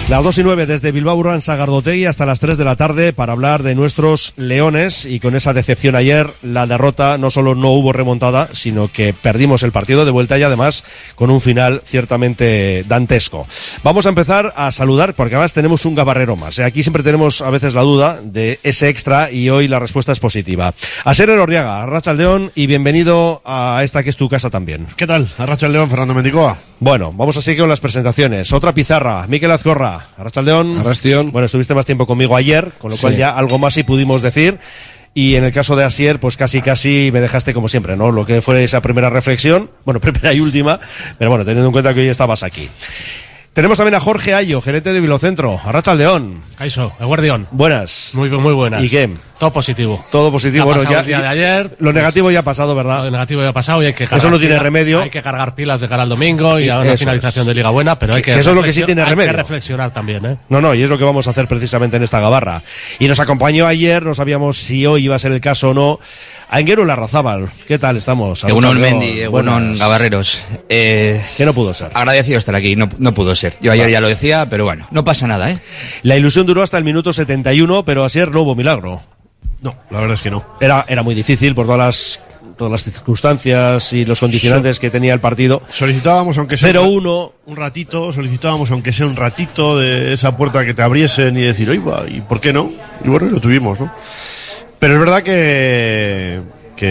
Las 2:09 desde Bilbao Urban Sagardotegui hasta las 3 de la tarde para hablar de nuestros leones, y con esa decepción ayer, la derrota, no solo no hubo remontada, sino que perdimos el partido de vuelta y además con un final ciertamente dantesco. Vamos a empezar a saludar, porque además tenemos un gabarrero más. Aquí siempre tenemos a veces la duda de ese extra y hoy la respuesta es positiva. Asier Elorriaga, arratsaldeon y bienvenido a esta que es tu casa también. ¿Qué tal? Arratsaldeon, Fernando Mendicoa. Bueno, vamos a seguir con las presentaciones. Otra pizarra, Mikel Azcorra. Arratsaldeon. Arratsaldeon. Bueno, estuviste más tiempo conmigo ayer, con lo cual ya algo más sí pudimos decir. Y en el caso de Asier, pues casi me dejaste como siempre, ¿no? Lo que fue esa primera reflexión, bueno, primera y última, pero bueno, teniendo en cuenta que hoy estabas aquí. Tenemos también a Jorge Ayo, gerente de Bilocentro. Arratsaldeon. Caixo, Eguardión. Buenas. Muy buenas. ¿Y qué? Todo positivo. Todo positivo. Bueno, ya el día de ayer. Lo negativo ya ha pasado, ¿verdad? Lo negativo ya ha pasado y hay que cargar. Eso no tiene remedio. Hay que cargar pilas de cara al domingo y a una finalización de Liga buena, pero hay que. Eso es lo que sí tiene remedio. Hay que reflexionar también, ¿eh? No, y es lo que vamos a hacer precisamente en esta gabarra. Y nos acompañó ayer, no sabíamos si hoy iba a ser el caso o no, Aingeru Larrazábal. ¿Qué tal estamos? Egunon Mendi, Egunon Gabarreros. ¿Qué no pudo ser? Agradecido estar aquí, no pudo ser. Yo ayer ya lo decía, pero bueno, no pasa nada, ¿eh? La ilusión duró hasta el minuto 71, pero ayer no hubo milagro. No, la verdad es que no. Era muy difícil por todas las circunstancias y los condicionantes que tenía el partido. Solicitábamos, aunque sea 0-1, un ratito, aunque sea un ratito de esa puerta que te abriesen y decir, oiga, ¿y por qué no? Y bueno, lo tuvimos, ¿no? Pero es verdad que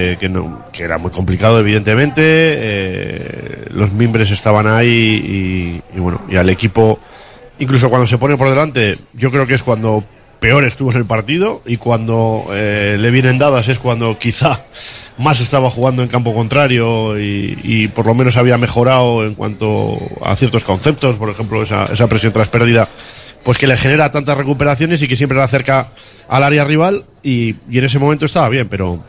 era muy complicado, evidentemente. Los mimbres estaban ahí y bueno, y al equipo, incluso cuando se pone por delante, yo creo que es cuando peor estuvo en el partido, y cuando le vienen dadas es cuando quizá más estaba jugando en campo contrario y por lo menos había mejorado en cuanto a ciertos conceptos, por ejemplo esa presión tras pérdida, pues que le genera tantas recuperaciones y que siempre la acerca al área rival, y en ese momento estaba bien, pero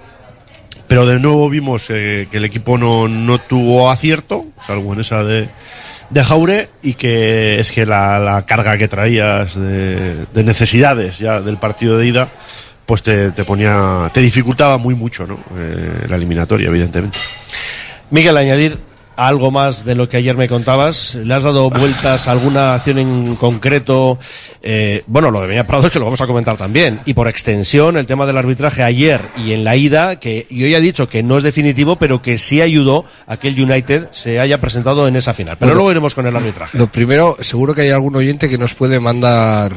de nuevo vimos que el equipo no tuvo acierto, salvo en esa de Jaure, y que es que la carga que traías de necesidades ya del partido de ida, pues te dificultaba mucho, ¿no? La eliminatoria, evidentemente. Miguel, añadir algo más de lo que ayer me contabas. ¿Le has dado vueltas a alguna acción en concreto? Bueno, lo de Beñat Prados, que lo vamos a comentar también, y por extensión el tema del arbitraje ayer y en la ida, que yo ya he dicho que no es definitivo, pero que sí ayudó a que el United se haya presentado en esa final, pero luego iremos con el arbitraje. Lo primero, seguro que hay algún oyente que nos puede mandar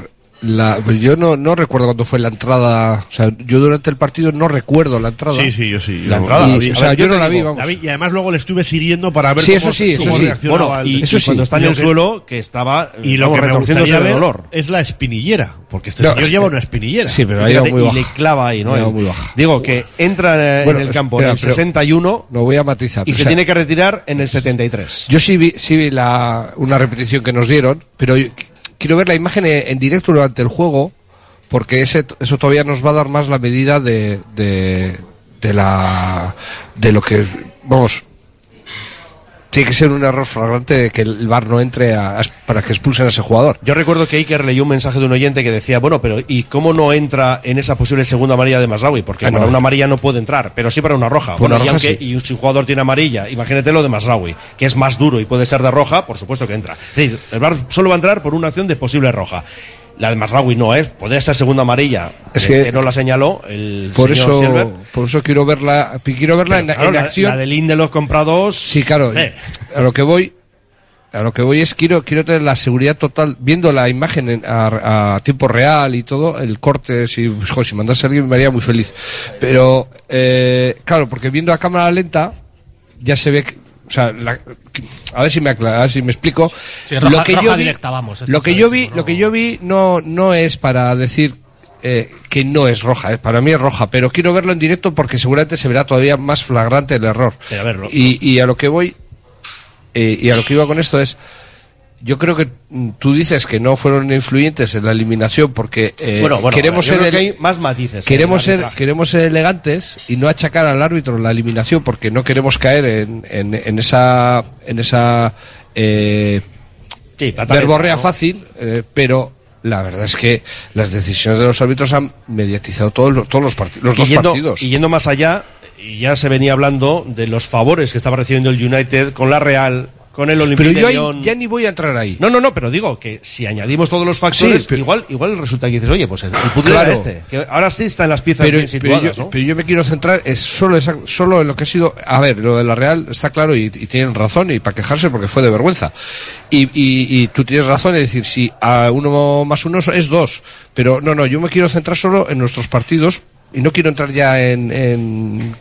yo no recuerdo cuándo fue la entrada. O sea, yo durante el partido no recuerdo la entrada. Sí, yo sí. La entrada. Yo no la vi, vamos. Y además luego le estuve siguiendo para ver cómo reaccionaba. Bueno, y cuando está en el suelo, que estaba retorciéndose de dolor. Es la espinillera, porque señor lleva una espinillera. Sí, pero ha ido muy baja. Y le clava ahí, ¿no? Muy baja. Digo, que entra en el campo en el 61. Lo voy a matizar. Y se tiene que retirar en el 73. Yo sí vi una repetición que nos dieron, pero quiero ver la imagen en directo durante el juego, porque eso todavía nos va a dar más la medida de lo que, vamos, tiene que ser un error flagrante que el VAR no entre para que expulsen a ese jugador. Yo recuerdo que Iker leyó un mensaje de un oyente que decía, bueno, pero ¿y cómo no entra en esa posible segunda amarilla de Masraoui? Porque para una amarilla no puede entrar, pero sí para una roja. Bueno, una roja, y si un jugador tiene amarilla, imagínate lo de Masraoui, que es más duro y puede ser de roja, por supuesto que entra. Es decir, el VAR solo va a entrar por una acción de posible roja. La de Masraoui no es, podría ser segunda amarilla, es que no la señaló el señor Silver. Por eso quiero verla en acción. La de Lindelof comprados. Sí, claro. A lo que voy es quiero tener la seguridad total, viendo la imagen a tiempo real y todo, el corte, si mandase a alguien me haría muy feliz. Pero, claro, porque viendo a cámara lenta, ya se ve que, o sea, a ver si me explico. Sí, roja directa, vamos. Lo que yo vi no es para decir que no es roja, para mí es roja, pero quiero verlo en directo porque seguramente se verá todavía más flagrante el error. Y a lo que voy y a lo que iba con esto es, yo creo que tú dices que no fueron influyentes en la eliminación porque queremos ser hay más matices. Queremos ser elegantes y no achacar al árbitro la eliminación porque no queremos caer en esa verborrea fácil, pero la verdad es que las decisiones de los árbitros han mediatizado todos los dos partidos. Y yendo más allá, ya se venía hablando de los favores que estaba recibiendo el United con la Real, con el Olympique pero de yo Lyon. ya ni voy a entrar ahí. No, pero digo que si añadimos todos los factores, Sí, igual resulta que dices, oye, pues el puzzle Claro. era este. Que ahora sí están las piezas bien situadas, ¿no? Pero yo me quiero centrar solo en lo que ha sido. A ver, lo de la Real está claro y tienen razón y para quejarse porque fue de vergüenza. Y tú tienes razón en decir, si a 1 más 1 es 2. Pero no, yo me quiero centrar solo en nuestros partidos y no quiero entrar ya en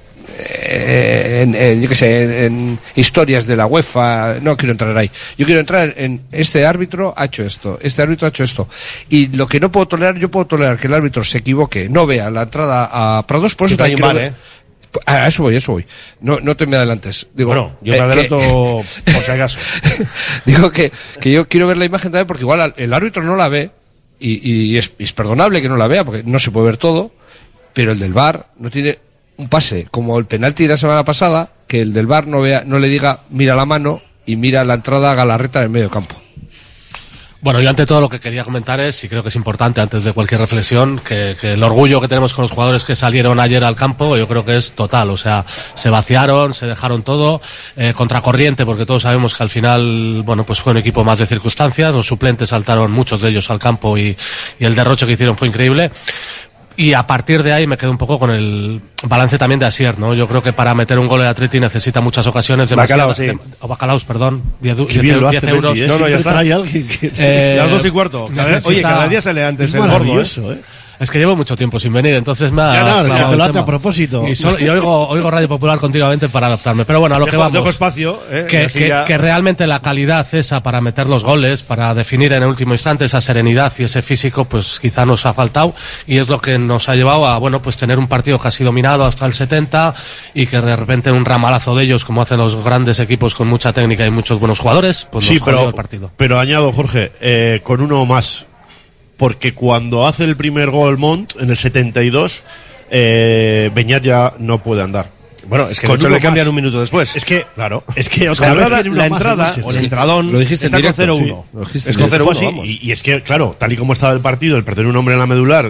yo qué sé, en historias de la UEFA, no quiero entrar ahí. Yo quiero entrar en este árbitro ha hecho esto, este árbitro ha hecho esto. Y lo que no puedo tolerar, yo puedo tolerar que el árbitro se equivoque, no vea la entrada a Prados, por eso también quiero ver. A eso voy. No te me adelantes. Digo, bueno, yo me adelanto por si acaso. Digo que yo quiero ver la imagen también porque igual el árbitro no la ve y es perdonable que no la vea porque no se puede ver todo, pero el del VAR no tiene un pase como el penalti de la semana pasada, que el del VAR no le diga mira la mano y mira la entrada a Galarreta en el medio campo. Bueno, yo ante todo lo que quería comentar es, y creo que es importante antes de cualquier reflexión, que el orgullo que tenemos con los jugadores que salieron ayer al campo, yo creo que es total. O sea, se vaciaron, se dejaron todo, contracorriente, porque todos sabemos que al final, bueno, pues fue un equipo más de circunstancias. Los suplentes saltaron muchos de ellos al campo y el derroche que hicieron fue increíble. Y a partir de ahí me quedo un poco con el balance también de Asier, ¿no? Yo creo que para meter un gol de Atleti necesita muchas ocasiones. Bacalaos, sí. Bacalaos, perdón. 10 euros. No, ya está. Hay alguien que... Las 2:15. Oye, cada día sale antes el gordo, ¿eh? Es que llevo mucho tiempo sin venir, entonces me ha... Claro, te lo hace a propósito. Y oigo Radio Popular continuamente para adaptarme. Pero bueno, a lo que vamos. Dejo espacio. Que realmente la calidad esa para meter los goles, para definir en el último instante esa serenidad y ese físico, pues quizá nos ha faltado. Y es lo que nos ha llevado a, bueno, pues tener un partido casi dominado hasta el 70 y que de repente un ramalazo de ellos, como hacen los grandes equipos con mucha técnica y muchos buenos jugadores, pues nos jodió el partido. Pero añado, Jorge, con uno más. Porque cuando hace el primer gol Mont, en el 72, Beñat ya no puede andar. Bueno, es que de hecho le cambian un minuto después. Es que, claro. Es que la entrada o el entradón lo dijiste está directo, con 0-1. Sí, es con 0-1, y es que, claro, tal y como estaba el partido, el perder un hombre en la medular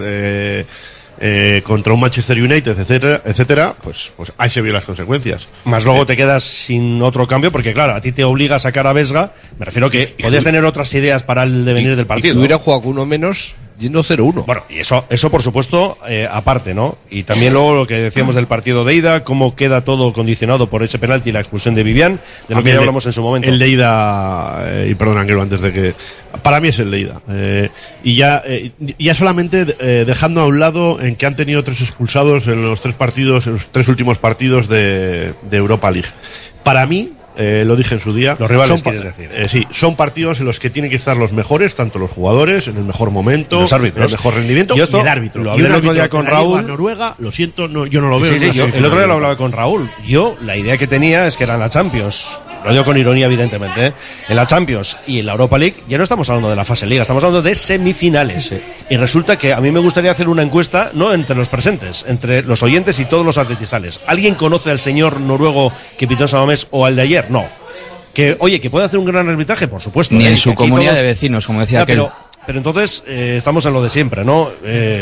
contra un Manchester United, etcétera, pues ahí se vio las consecuencias. Más luego te quedas sin otro cambio, porque claro, a ti te obliga a sacar a Vesga. Me refiero que podías tener otras ideas para el devenir del partido. Y hubiera jugado con uno menos yendo 0-1. Bueno, y eso por supuesto, aparte, ¿no? Y también luego lo que decíamos del partido de ida, cómo queda todo condicionado por ese penalti y la expulsión de Vivian, de lo que ya hablamos en su momento. El de ida, y perdón, Anguero, antes de que... Para mí es el de ida. Y ya solamente dejando a un lado en que han tenido 3 expulsados en los 3 últimos partidos de Europa League. Para mí, lo dije en su día, los rivales, quieres decir. Sí, son partidos en los que tienen que estar los mejores, tanto los jugadores, en el mejor momento, los árbitros, en el mejor rendimiento y el árbitro. Lo hablé el otro día con Raúl. Noruega, lo siento, yo no lo veo. Sí, el otro día lo hablaba con Raúl. Yo, la idea que tenía es que era en la Champions. Lo digo con ironía, evidentemente, ¿eh? En la Champions y en la Europa League ya no estamos hablando de la fase Liga, estamos hablando de semifinales. Sí. Y resulta que a mí me gustaría hacer una encuesta, no entre los presentes, entre los oyentes y todos los atletizales. ¿Alguien conoce al señor noruego que pitó en San Mamés o al de ayer? No. Que, oye, que puede hacer un gran arbitraje, por supuesto. Ni en su comunidad de vecinos, como decía aquel. Pero entonces estamos en lo de siempre, ¿no?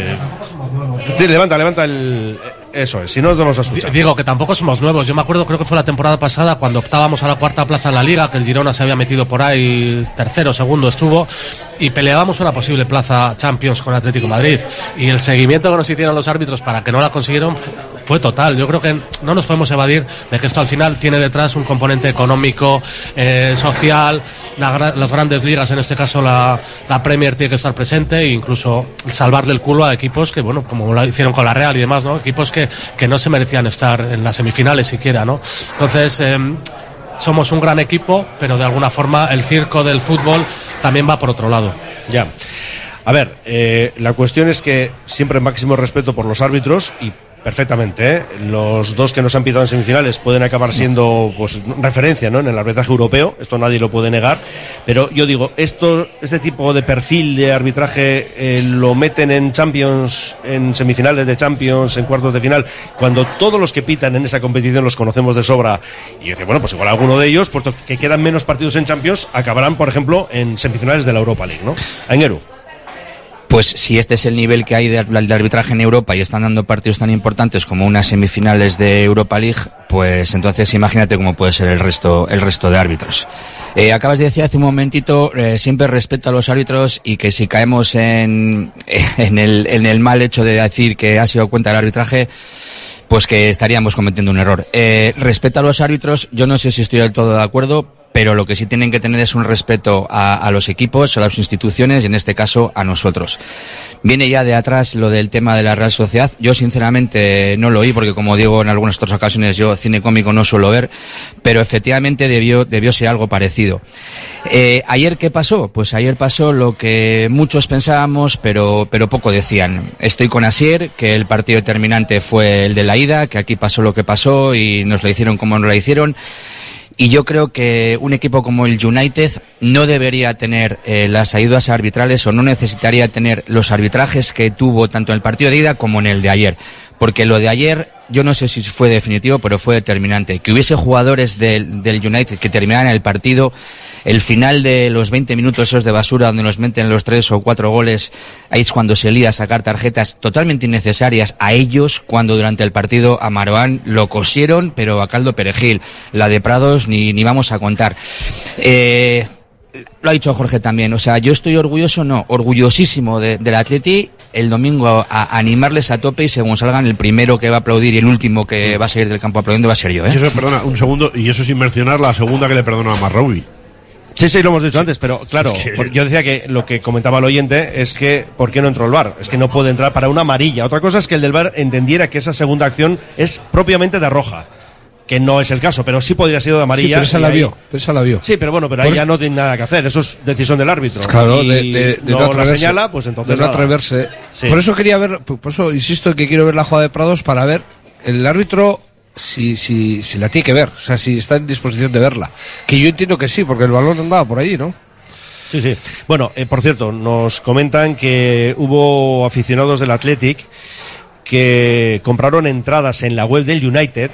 Sí, levanta el... Eso es, si no nos escuchamos. Digo que tampoco somos nuevos. Yo me acuerdo, creo que fue la temporada pasada cuando optábamos a la 4ª plaza en la Liga, que el Girona se había metido por ahí, 3º, 2º estuvo, y peleábamos una posible plaza Champions con Atlético de Madrid. Y el seguimiento que nos hicieron los árbitros para que no la consiguieron fue total. Yo creo que no nos podemos evadir de que esto al final tiene detrás un componente económico, social, las grandes ligas, en este caso la Premier tiene que estar presente e incluso salvarle el culo a equipos que, bueno, como lo hicieron con la Real y demás, ¿no? Equipos que no se merecían estar en las semifinales siquiera, ¿no? Entonces, somos un gran equipo, pero de alguna forma el circo del fútbol también va por otro lado. Ya. A ver, la cuestión es que siempre máximo respeto por los árbitros y perfectamente, ¿eh? Los 2 que nos han pitado en semifinales pueden acabar siendo pues referencia, ¿no? En el arbitraje europeo, esto nadie lo puede negar, pero yo digo, este tipo de perfil de arbitraje lo meten en Champions, en semifinales de Champions, en cuartos de final, cuando todos los que pitan en esa competición los conocemos de sobra, y yo digo, bueno, pues igual alguno de ellos, puesto que quedan menos partidos en Champions, acabarán, por ejemplo, en semifinales de la Europa League, ¿no? Aingeru. Pues si este es el nivel que hay de arbitraje en Europa y están dando partidos tan importantes como unas semifinales de Europa League, pues entonces imagínate cómo puede ser el resto de árbitros. Acabas de decir hace un momentito, siempre respeto a los árbitros y que si caemos en el mal hecho de decir que ha sido cuenta del arbitraje, pues que estaríamos cometiendo un error. Respeto a los árbitros, yo no sé si estoy del todo de acuerdo, pero lo que sí tienen que tener es un respeto a los equipos, a las instituciones y en este caso a nosotros. Viene ya de atrás lo del tema de la Real Sociedad. Yo sinceramente no lo oí porque, como digo en algunas otras ocasiones, yo cine cómico no suelo ver, pero efectivamente debió ser algo parecido. ¿Ayer qué pasó? Pues ayer pasó lo que muchos pensábamos, pero poco decían. Estoy con Asier, que el partido determinante fue el de la ida, que aquí pasó lo que pasó y nos lo hicieron como nos lo hicieron. Y yo creo que un equipo como el United no debería tener las ayudas arbitrales o no necesitaría tener los arbitrajes que tuvo tanto en el partido de ida como en el de ayer. Porque lo de ayer, yo no sé si fue definitivo, pero fue determinante. Que hubiese jugadores del United que terminaran el partido, el final de los 20 minutos esos de basura donde nos meten los 3 o 4 goles, ahí es cuando se lía a sacar tarjetas totalmente innecesarias a ellos, cuando durante el partido a Marouane lo cosieron, pero a caldo perejil. La de Prados ni vamos a contar. Lo ha dicho Jorge también, o sea, yo estoy orgullosísimo del Atleti. El domingo a animarles a tope y según salgan el primero que va a aplaudir y el último que va a salir del campo aplaudiendo va a ser yo, ¿eh? Y eso, perdona, un segundo, y eso sin mencionar la segunda que le perdonó a Marraoui. Sí, lo hemos dicho antes, pero claro, yo decía que lo que comentaba el oyente es que ¿por qué no entró el VAR? Es que no puede entrar para una amarilla. Otra cosa es que el del VAR entendiera que esa segunda acción es propiamente de roja, que no es el caso, pero sí podría haber sido de amarilla. Sí, pero esa la vio. Sí, pero bueno, pero ahí ya no tiene nada que hacer, eso es decisión del árbitro. Claro, y de no no atreverse, la señala, pues entonces de no atreverse. Sí. Por eso quería ver, por eso insisto en que quiero ver la jugada de Prados para ver el árbitro si la tiene que ver, o sea, si está en disposición de verla. Que yo entiendo que sí, porque el balón andaba por allí, ¿no? Sí. Bueno, por cierto, nos comentan que hubo aficionados del Athletic que compraron entradas en la web del United,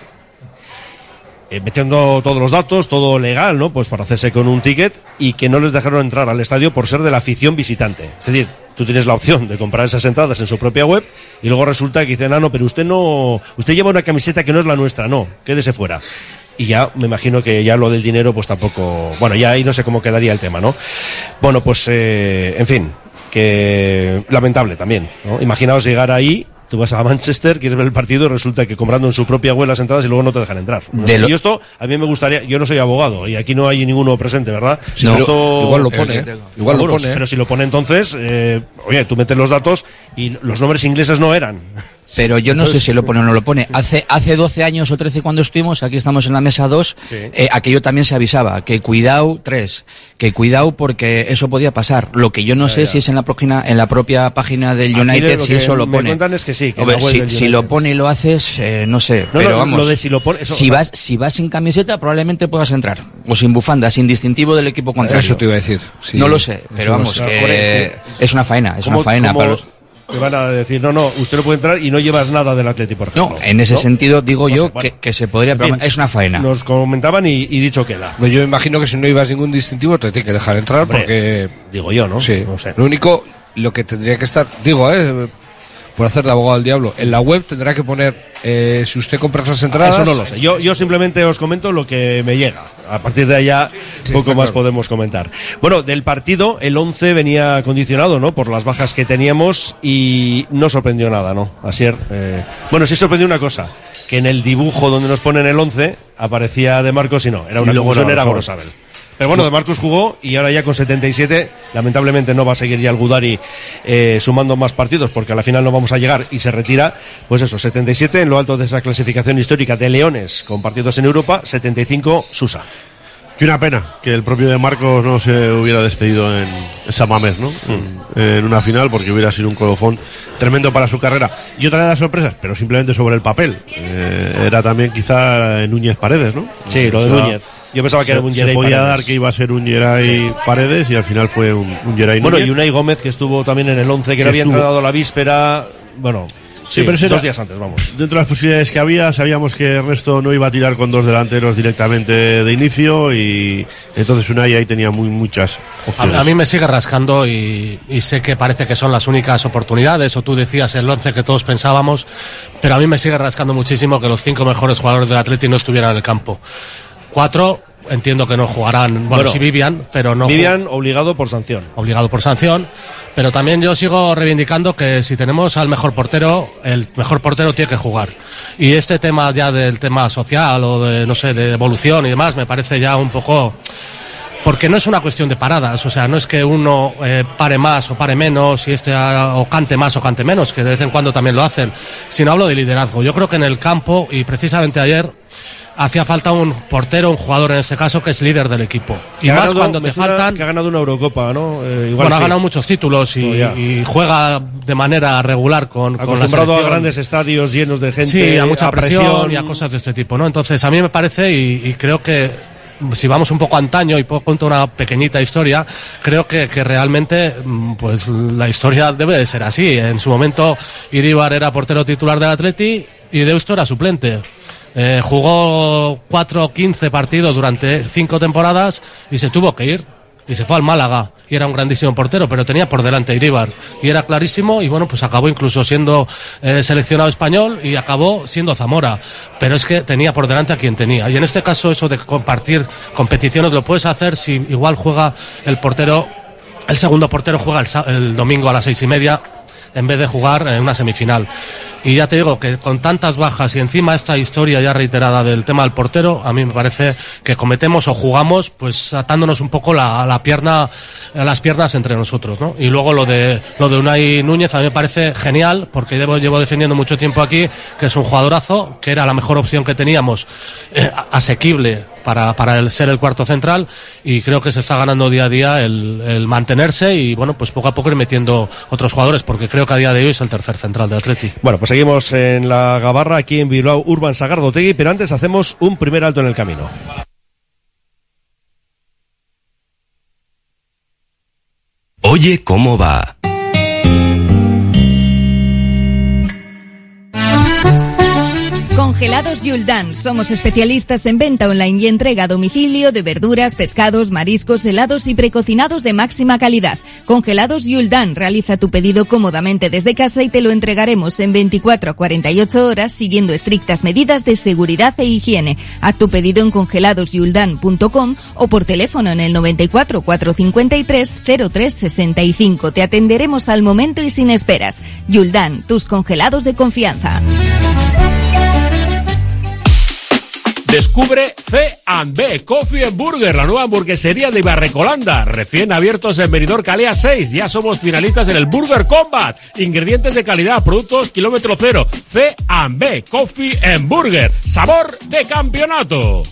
metiendo todos los datos, todo legal, ¿no? Pues para hacerse con un ticket, y que no les dejaron entrar al estadio por ser de la afición visitante. Es decir, tú tienes la opción de comprar esas entradas en su propia web y luego resulta que dicen, no, pero usted lleva una camiseta que no es la nuestra, no, quédese fuera. Y ya me imagino que ya lo del dinero pues tampoco, bueno, ya ahí no sé cómo quedaría el tema, ¿no? Bueno, pues en fin, que lamentable también, ¿no? Imaginaos llegar ahí, tú vas a Manchester, quieres ver el partido y resulta que comprando en su propia web las entradas y luego no te dejan entrar. No sé. Y esto a mí me gustaría, yo no soy abogado y aquí no hay ninguno presente, ¿verdad? Sí, no, esto, igual lo pone, igual lo pone. Pero si lo pone entonces, oye, tú metes los datos y los nombres ingleses no eran. Pero yo no sé si lo pone o no lo pone. Hace 12 años o 13 cuando estuvimos, aquí estamos en la mesa 2, sí. Aquello también se avisaba, que cuidado, 3, que cuidado porque eso podía pasar. Lo que yo no sé si es en la propia página del United, si eso lo pone. Me cuentan es que sí. Que si lo pone y lo haces, no sé. Pero vamos, lo de si lo pone, eso, si vas sin camiseta probablemente puedas entrar. O sin bufanda, sin distintivo del equipo contrario. Eso te iba a decir. Sí. No lo sé, pero vamos, que es una faena, para los... Te van a decir, no, usted no puede entrar y no llevas nada del Atleti, por ejemplo. No, en ese sentido digo yo que se podría, pero es una faena. Nos comentaban y dicho queda. Yo imagino que si no ibas ningún distintivo te tiene que dejar entrar. Hombre, porque... Digo yo, ¿no? Sí. No sé. Lo único, lo que tendría que estar, por hacer de abogado del diablo, en la web tendrá que poner, si usted compra esas entradas... Eso no lo sé, yo simplemente os comento lo que me llega. A partir de allá poco más podemos comentar. Bueno, del partido el 11 venía condicionado, ¿no? Por las bajas que teníamos y no sorprendió nada, ¿no? Asier, bueno, sí sorprendió una cosa, que en el dibujo donde nos ponen el 11 aparecía De Marcos y no, era una confusión, era Gorosabel. Pero bueno, De Marcos jugó y ahora ya con 77, lamentablemente no va a seguir ya el Gudari sumando más partidos porque a la final no vamos a llegar y se retira, pues eso, 77 en lo alto de esa clasificación histórica de Leones con partidos en Europa, 75 Susa. Qué una pena que el propio De Marcos no se hubiera despedido en San Mamés, ¿no? En una final, porque hubiera sido un colofón tremendo para su carrera. Y otra de las sorpresas, pero simplemente sobre el papel, era también quizá Núñez Paredes, ¿no? Sí, lo de Núñez. Yo pensaba que era un Geray Paredes. Se podía Paredes. dar que iba a ser un Geray Paredes y al final fue un Geray Núñez. Bueno, y Unai Gómez que estuvo también en el 11, que le había entrenado la víspera, bueno... Sí, pero 2 días antes, vamos. Dentro de las posibilidades que había, sabíamos que Ernesto no iba a tirar con 2 delanteros directamente de inicio y entonces Unai ahí tenía muchas opciones. A mí me sigue rascando y sé que parece que son las únicas oportunidades, o tú decías el 11 que todos pensábamos, pero a mí me sigue rascando muchísimo que los 5 mejores jugadores del Atleti no estuvieran en el campo. 4 entiendo que no jugarán, bueno, sí Vivian, pero no... Vivian obligado por sanción. Obligado por sanción, pero también yo sigo reivindicando que si tenemos al mejor portero, el mejor portero tiene que jugar. Y este tema ya del tema social o de, no sé, de evolución y demás, me parece ya un poco... Porque no es una cuestión de paradas, o sea, no es que uno pare más o pare menos, y o cante más o cante menos, que de vez en cuando también lo hacen, sino hablo de liderazgo. Yo creo que en el campo, y precisamente ayer, hacía falta un portero, un jugador en este caso, que es líder del equipo. Y más ganado, cuando te faltan... Que ha ganado una Eurocopa, ¿no? Igual bueno, sí. Ha ganado muchos títulos y juega de manera regular con la selección. Acostumbrado a grandes estadios llenos de gente, sí, a mucha presión y a cosas de este tipo, ¿no? Entonces a mí me parece, y creo que si vamos un poco antaño y puedo contar una pequeñita historia, creo que realmente pues la historia debe de ser así. En su momento Iríbar era portero titular del Atleti y Deusto era suplente. Jugó 4 o 15 partidos durante 5 temporadas y se tuvo que ir. Y se fue al Málaga, y era un grandísimo portero, pero tenía por delante a Iríbar, y era clarísimo, y bueno, pues acabó incluso siendo seleccionado español, y acabó siendo Zamora, pero es que tenía por delante a quien tenía, y en este caso eso de compartir competiciones lo puedes hacer si igual juega el portero, el segundo portero juega el domingo a las 6:30, en vez de jugar en una semifinal. Y ya te digo que con tantas bajas y encima esta historia ya reiterada del tema del portero, a mí me parece que cometemos o jugamos pues atándonos un poco las piernas entre nosotros, ¿no? Y luego lo de Unai Núñez a mí me parece genial, porque llevo defendiendo mucho tiempo aquí que es un jugadorazo, que era la mejor opción que teníamos, asequible para ser el cuarto central, y creo que se está ganando día a día el mantenerse y bueno, pues poco a poco ir metiendo otros jugadores, porque creo que a día de hoy es el tercer central de Atleti. Bueno, pues seguimos en la Gabarra aquí en Bilbao Urban Sagardotegui, pero antes hacemos un primer alto en el camino. Oye, ¿cómo va? Congelados Yuldan. Somos especialistas en venta online y entrega a domicilio de verduras, pescados, mariscos, helados y precocinados de máxima calidad. Congelados Yuldan. Realiza tu pedido cómodamente desde casa y te lo entregaremos en 24 a 48 horas siguiendo estrictas medidas de seguridad e higiene. Haz tu pedido en congeladosyuldan.com o por teléfono en el 94 453 0365. Te atenderemos al momento y sin esperas. Yuldan, tus congelados de confianza. Descubre C&B Coffee and Burger, la nueva hamburguesería de Barrecolanda, recién abiertos en Benidorm Calea 6. Ya somos finalistas en el Burger Combat. Ingredientes de calidad, productos kilómetro cero. C&B Coffee and Burger, sabor de campeonato.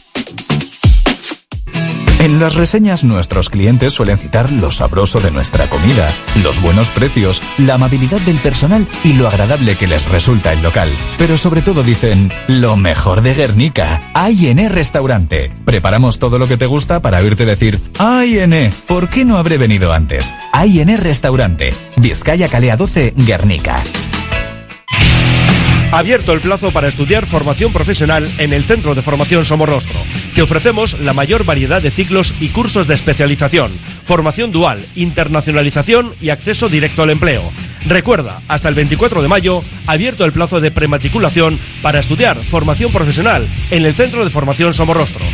En las reseñas nuestros clientes suelen citar lo sabroso de nuestra comida, los buenos precios, la amabilidad del personal y lo agradable que les resulta el local. Pero sobre todo dicen, lo mejor de Guernica, A&E Restaurante. Preparamos todo lo que te gusta para oírte decir, A&E, ¿por qué no habré venido antes? A&E Restaurante, Vizcaya Calea 12, Guernica. Abierto el plazo para estudiar formación profesional en el Centro de Formación Somorrostro. Te ofrecemos la mayor variedad de ciclos y cursos de especialización, formación dual, internacionalización y acceso directo al empleo. Recuerda, hasta el 24 de mayo, abierto el plazo de prematriculación para estudiar formación profesional en el Centro de Formación Somorrostro.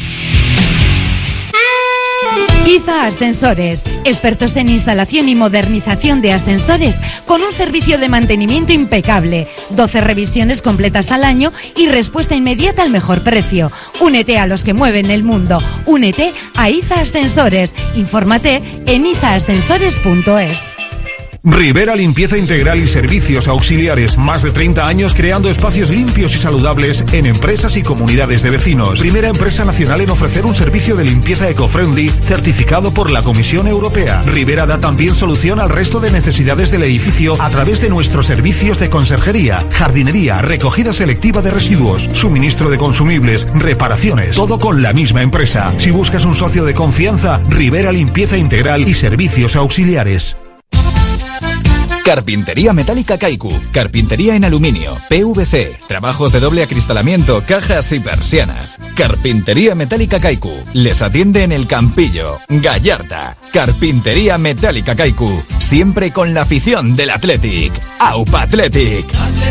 IZA Ascensores, expertos en instalación y modernización de ascensores, con un servicio de mantenimiento impecable, 12 revisiones completas al año y respuesta inmediata al mejor precio. Únete a los que mueven el mundo, únete a IZA Ascensores, infórmate en izaascensores.es. Rivera Limpieza Integral y Servicios Auxiliares. Más de 30 años creando espacios limpios y saludables en empresas y comunidades de vecinos. Primera empresa nacional en ofrecer un servicio de limpieza eco-friendly certificado por la Comisión Europea. Rivera da también solución al resto de necesidades del edificio a través de nuestros servicios de conserjería, jardinería, recogida selectiva de residuos, suministro de consumibles, reparaciones. Todo con la misma empresa. Si buscas un socio de confianza, Rivera Limpieza Integral y Servicios Auxiliares. Carpintería Metálica Kaiku. Carpintería en aluminio, PVC, trabajos de doble acristalamiento, cajas y persianas. Carpintería Metálica Kaiku. Les atiende en el Campillo, Gallarta. Carpintería Metálica Kaiku. Siempre con la afición del Athletic. AUPA Athletic.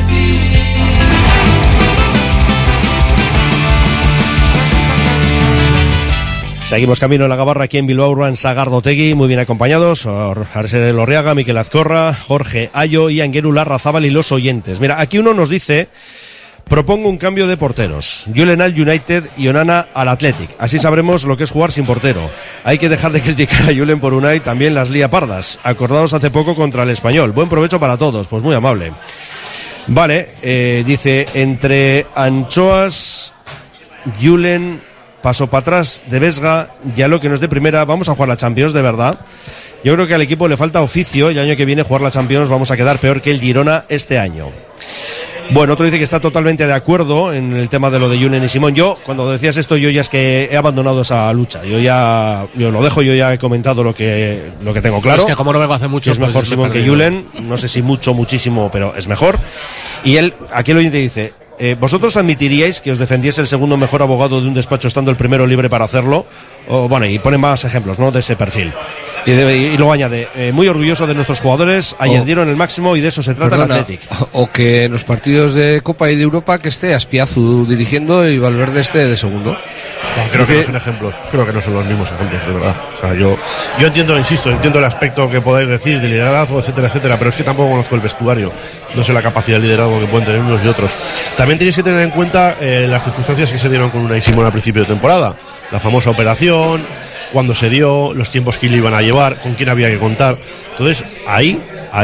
Seguimos camino en la Gabarra aquí en Bilbao Urban Sagardotegui, muy bien acompañados, Arce Lorriaga, Miquel Azcorra, Jorge Ayo y Angueru Larrazábal y los oyentes. Mira, aquí uno nos dice: propongo un cambio de porteros, Julen al United y Onana al Athletic, así sabremos lo que es jugar sin portero. Hay que dejar de criticar a Julen por Unai, también las lía pardas, acordados hace poco contra el Español. Buen provecho para todos, pues muy amable. Vale, dice, entre anchoas, Julen, paso para atrás de Vesga, ya lo que no es de primera, vamos a jugar la Champions de verdad. Yo creo que al equipo le falta oficio y el año que viene jugar la Champions vamos a quedar peor que el Girona este año. Bueno, otro dice que está totalmente de acuerdo en el tema de lo de Julen y Simón. Yo, cuando decías esto, yo ya es que he abandonado esa lucha. Yo lo dejo, yo ya he comentado lo que tengo claro. Es que como no me hace mucho, es mejor pues Simón que Julen, no sé si muchísimo, pero es mejor. Y él, aquí el oyente dice: ¿vosotros admitiríais que os defendiese el segundo mejor abogado de un despacho estando el primero libre para hacerlo? O, bueno, y pone más ejemplos, ¿no?, de ese perfil. Y luego añade, muy orgulloso de nuestros jugadores, ayer dieron el máximo y de eso se trata el Athletic. O que en los partidos de Copa y de Europa que esté Azpiazu dirigiendo y Valverde esté de segundo. Bueno, creo que no son ejemplos, creo que no son los mismos ejemplos, de verdad. O sea, yo entiendo, insisto, entiendo el aspecto que podáis decir de liderazgo, etcétera, etcétera, pero es que tampoco conozco el vestuario, no sé la capacidad de liderazgo que pueden tener unos y otros. También tenéis que tener en cuenta las circunstancias que se dieron con Unai Simón al principio de temporada, la famosa operación, cuándo se dio, los tiempos que le iban a llevar, con quién había que contar. Entonces ahí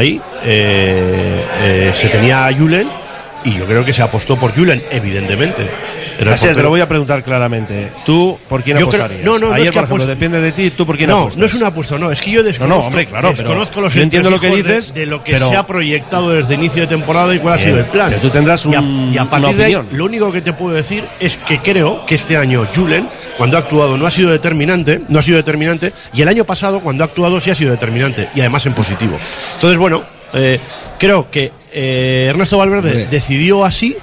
se tenía a Julen y yo creo que se apostó por Julen, evidentemente. Así te lo voy a preguntar claramente. ¿Tú por quién apostarías? No, ayer, por ejemplo, depende de ti. ¿Tú por quién apostas? No es una apuesta, no. Es que yo desconozco, hombre, claro, desconozco los yo entiendo lo que dices, de lo que se ha proyectado desde inicio de temporada y cuál ha sido el plan. Pero tú tendrás y a partir de ahí, lo único que te puedo decir es que creo que este año Julen, cuando ha actuado, no ha sido determinante, y el año pasado, cuando ha actuado, sí ha sido determinante, y además en positivo. Entonces, bueno, creo que Ernesto Valverde decidió así.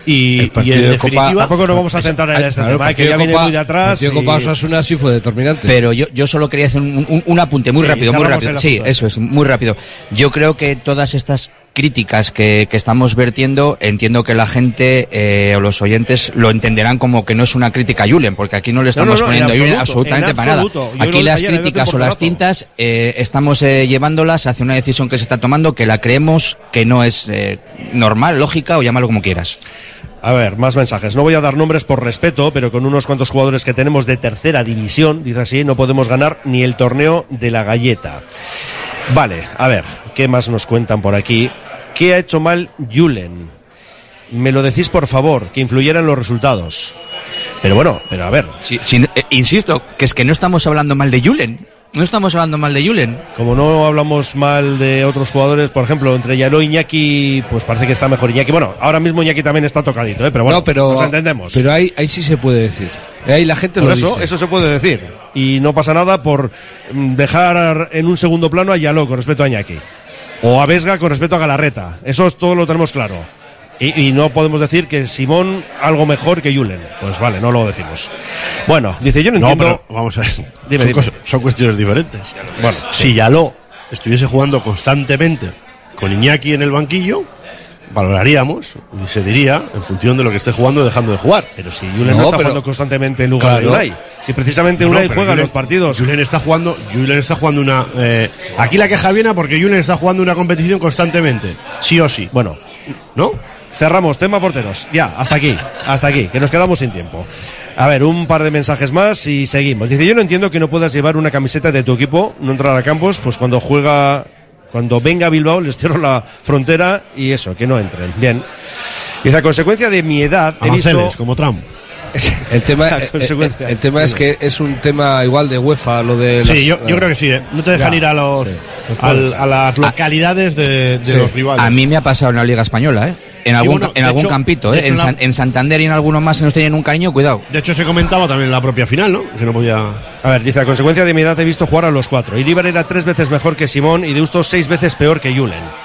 Y en definitiva tampoco nos vamos a centrar en este tema, que ya viene muy de atrás. El Copa Osasuna sí fue determinante. Pero yo solo quería hacer un apunte muy rápido. Sí, eso es, muy rápido. Yo creo que todas estas críticas que estamos vertiendo, entiendo que la gente o los oyentes lo entenderán como que no es una crítica a Julen, porque aquí no le estamos poniendo a Julen absolutamente para nada. Aquí las críticas o las cintas estamos llevándolas hacia una decisión que se está tomando que la creemos que no es normal, lógica o llámalo como quieras. A ver, más mensajes. No voy a dar nombres por respeto, pero con unos cuantos jugadores que tenemos de tercera división, dice así, no podemos ganar ni el torneo de la galleta. Vale, a ver, ¿qué más nos cuentan por aquí? ¿Qué ha hecho mal Julen? Me lo decís, por favor, que influyera en los resultados. Pero bueno, pero a ver. Insisto, que es que no estamos hablando mal de Julen. No estamos hablando mal de Julen. Como no hablamos mal de otros jugadores, por ejemplo, entre Yaló y Iñaki, pues parece que está mejor Iñaki. Bueno, ahora mismo Iñaki también está tocadito, pero bueno, nos entendemos. Pero ahí sí se puede decir. Ahí la gente lo dice. Eso se puede decir. Y no pasa nada por dejar en un segundo plano a Yaló con respecto a Iñaki. O a Vesga con respecto a Galarreta. Eso todo lo tenemos claro. Y no podemos decir que Simón algo mejor que Julen. Pues vale, no lo decimos. Bueno, dice, yo no entiendo. Pero vamos a ver. Dime. Son cuestiones diferentes. Bueno, si Yaló estuviese jugando constantemente con Iñaki en el banquillo, valoraríamos y se diría en función de lo que esté jugando o dejando de jugar. Pero si Julen no está jugando constantemente en lugar de Unai. Si precisamente Unai juega los partidos. Julen está jugando una. Aquí la queja viene porque Julen está jugando una competición constantemente. Sí o sí. Bueno, ¿no? Cerramos tema porteros. Ya, hasta aquí, que nos quedamos sin tiempo. A ver, un par de mensajes más y seguimos. Dice, yo no entiendo que no puedas llevar una camiseta de tu equipo, no entrar a campos, pues cuando venga a Bilbao les cierro la frontera y eso, que no entren. Bien. Dice, a consecuencia de mi edad he visto... como Trump. El tema es que es un tema igual de UEFA, lo de... Sí, yo creo que sí, no te dejan ir a a las localidades de los rivales. A mí me ha pasado en la Liga Española, en algún campito, en Santander y en algunos más se nos tienen un cariño, cuidado. De hecho se comentaba también en la propia final, ¿no? Que no podía... A ver, dice, a consecuencia de mi edad he visto jugar a los 4. Iríbar era 3 veces mejor que Simón y Deusto 6 veces peor que Julen.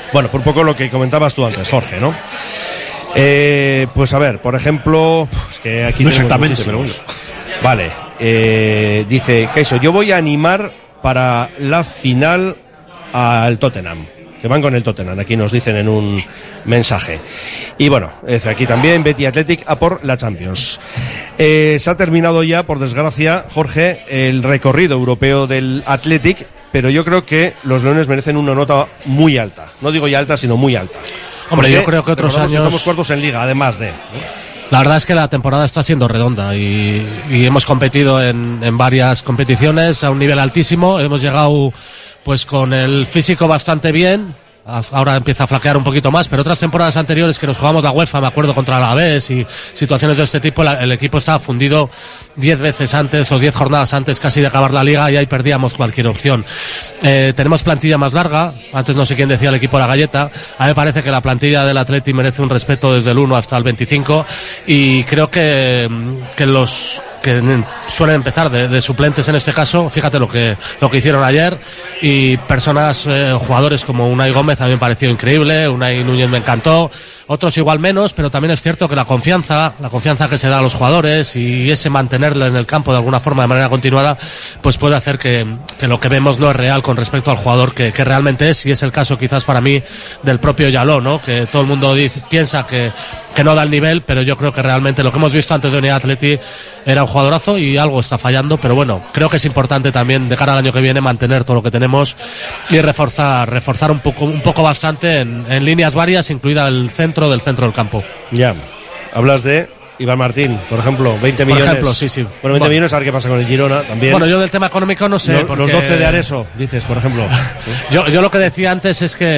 Bueno, por un poco lo que comentabas tú antes, Jorge, ¿no? Pues a ver, por ejemplo, es que aquí no exactamente, pero bueno. Vale, dice Kaiso, yo voy a animar para la final al Tottenham, que van con el Tottenham, aquí nos dicen en un mensaje. Y bueno, aquí también Betty Athletic a por la Champions. Se ha terminado ya, por desgracia, Jorge, el recorrido europeo del Athletic, pero yo creo que los Leones merecen una nota muy alta. No digo ya alta, sino muy alta. Hombre, yo creo que otros años... Estamos cuartos en Liga, además de... La verdad es que la temporada está siendo redonda y hemos competido en varias competiciones a un nivel altísimo. Hemos llegado pues con el físico bastante bien. Ahora empieza a flaquear un poquito más, pero otras temporadas anteriores que nos jugamos la UEFA, me acuerdo, contra el Alavés y situaciones de este tipo, el equipo estaba fundido 10 veces antes o 10 jornadas antes casi de acabar la liga y ahí perdíamos cualquier opción. Tenemos plantilla más larga, antes no sé quién decía el equipo La Galleta, a mí me parece que la plantilla del Atleti merece un respeto desde el 1 hasta el 25 y creo que los que suelen empezar de suplentes en este caso, fíjate lo que hicieron ayer, y personas, jugadores como Unai Gómez a mí me pareció increíble, Unai Núñez me encantó, otros igual menos, pero también es cierto que la confianza que se da a los jugadores y ese mantenerla en el campo de alguna forma de manera continuada, pues puede hacer que lo que vemos no es real con respecto al jugador que realmente es, y es el caso quizás para mí del propio Yaló, ¿no? Que todo el mundo piensa que no da el nivel, pero yo creo que realmente lo que hemos visto antes de Unidad Atleti era un jugadorazo y algo está fallando, pero bueno, creo que es importante también de cara al año que viene mantener todo lo que tenemos y reforzar un poco bastante en líneas varias, incluida el centro del campo. Ya, hablas de Iván Martín, por ejemplo, 20 millones. Por ejemplo, sí. Bueno, 20 millones, a ver qué pasa con el Girona también. Bueno, yo del tema económico no sé. Los 12 de Areso, dices, por ejemplo. Yo lo que decía antes es que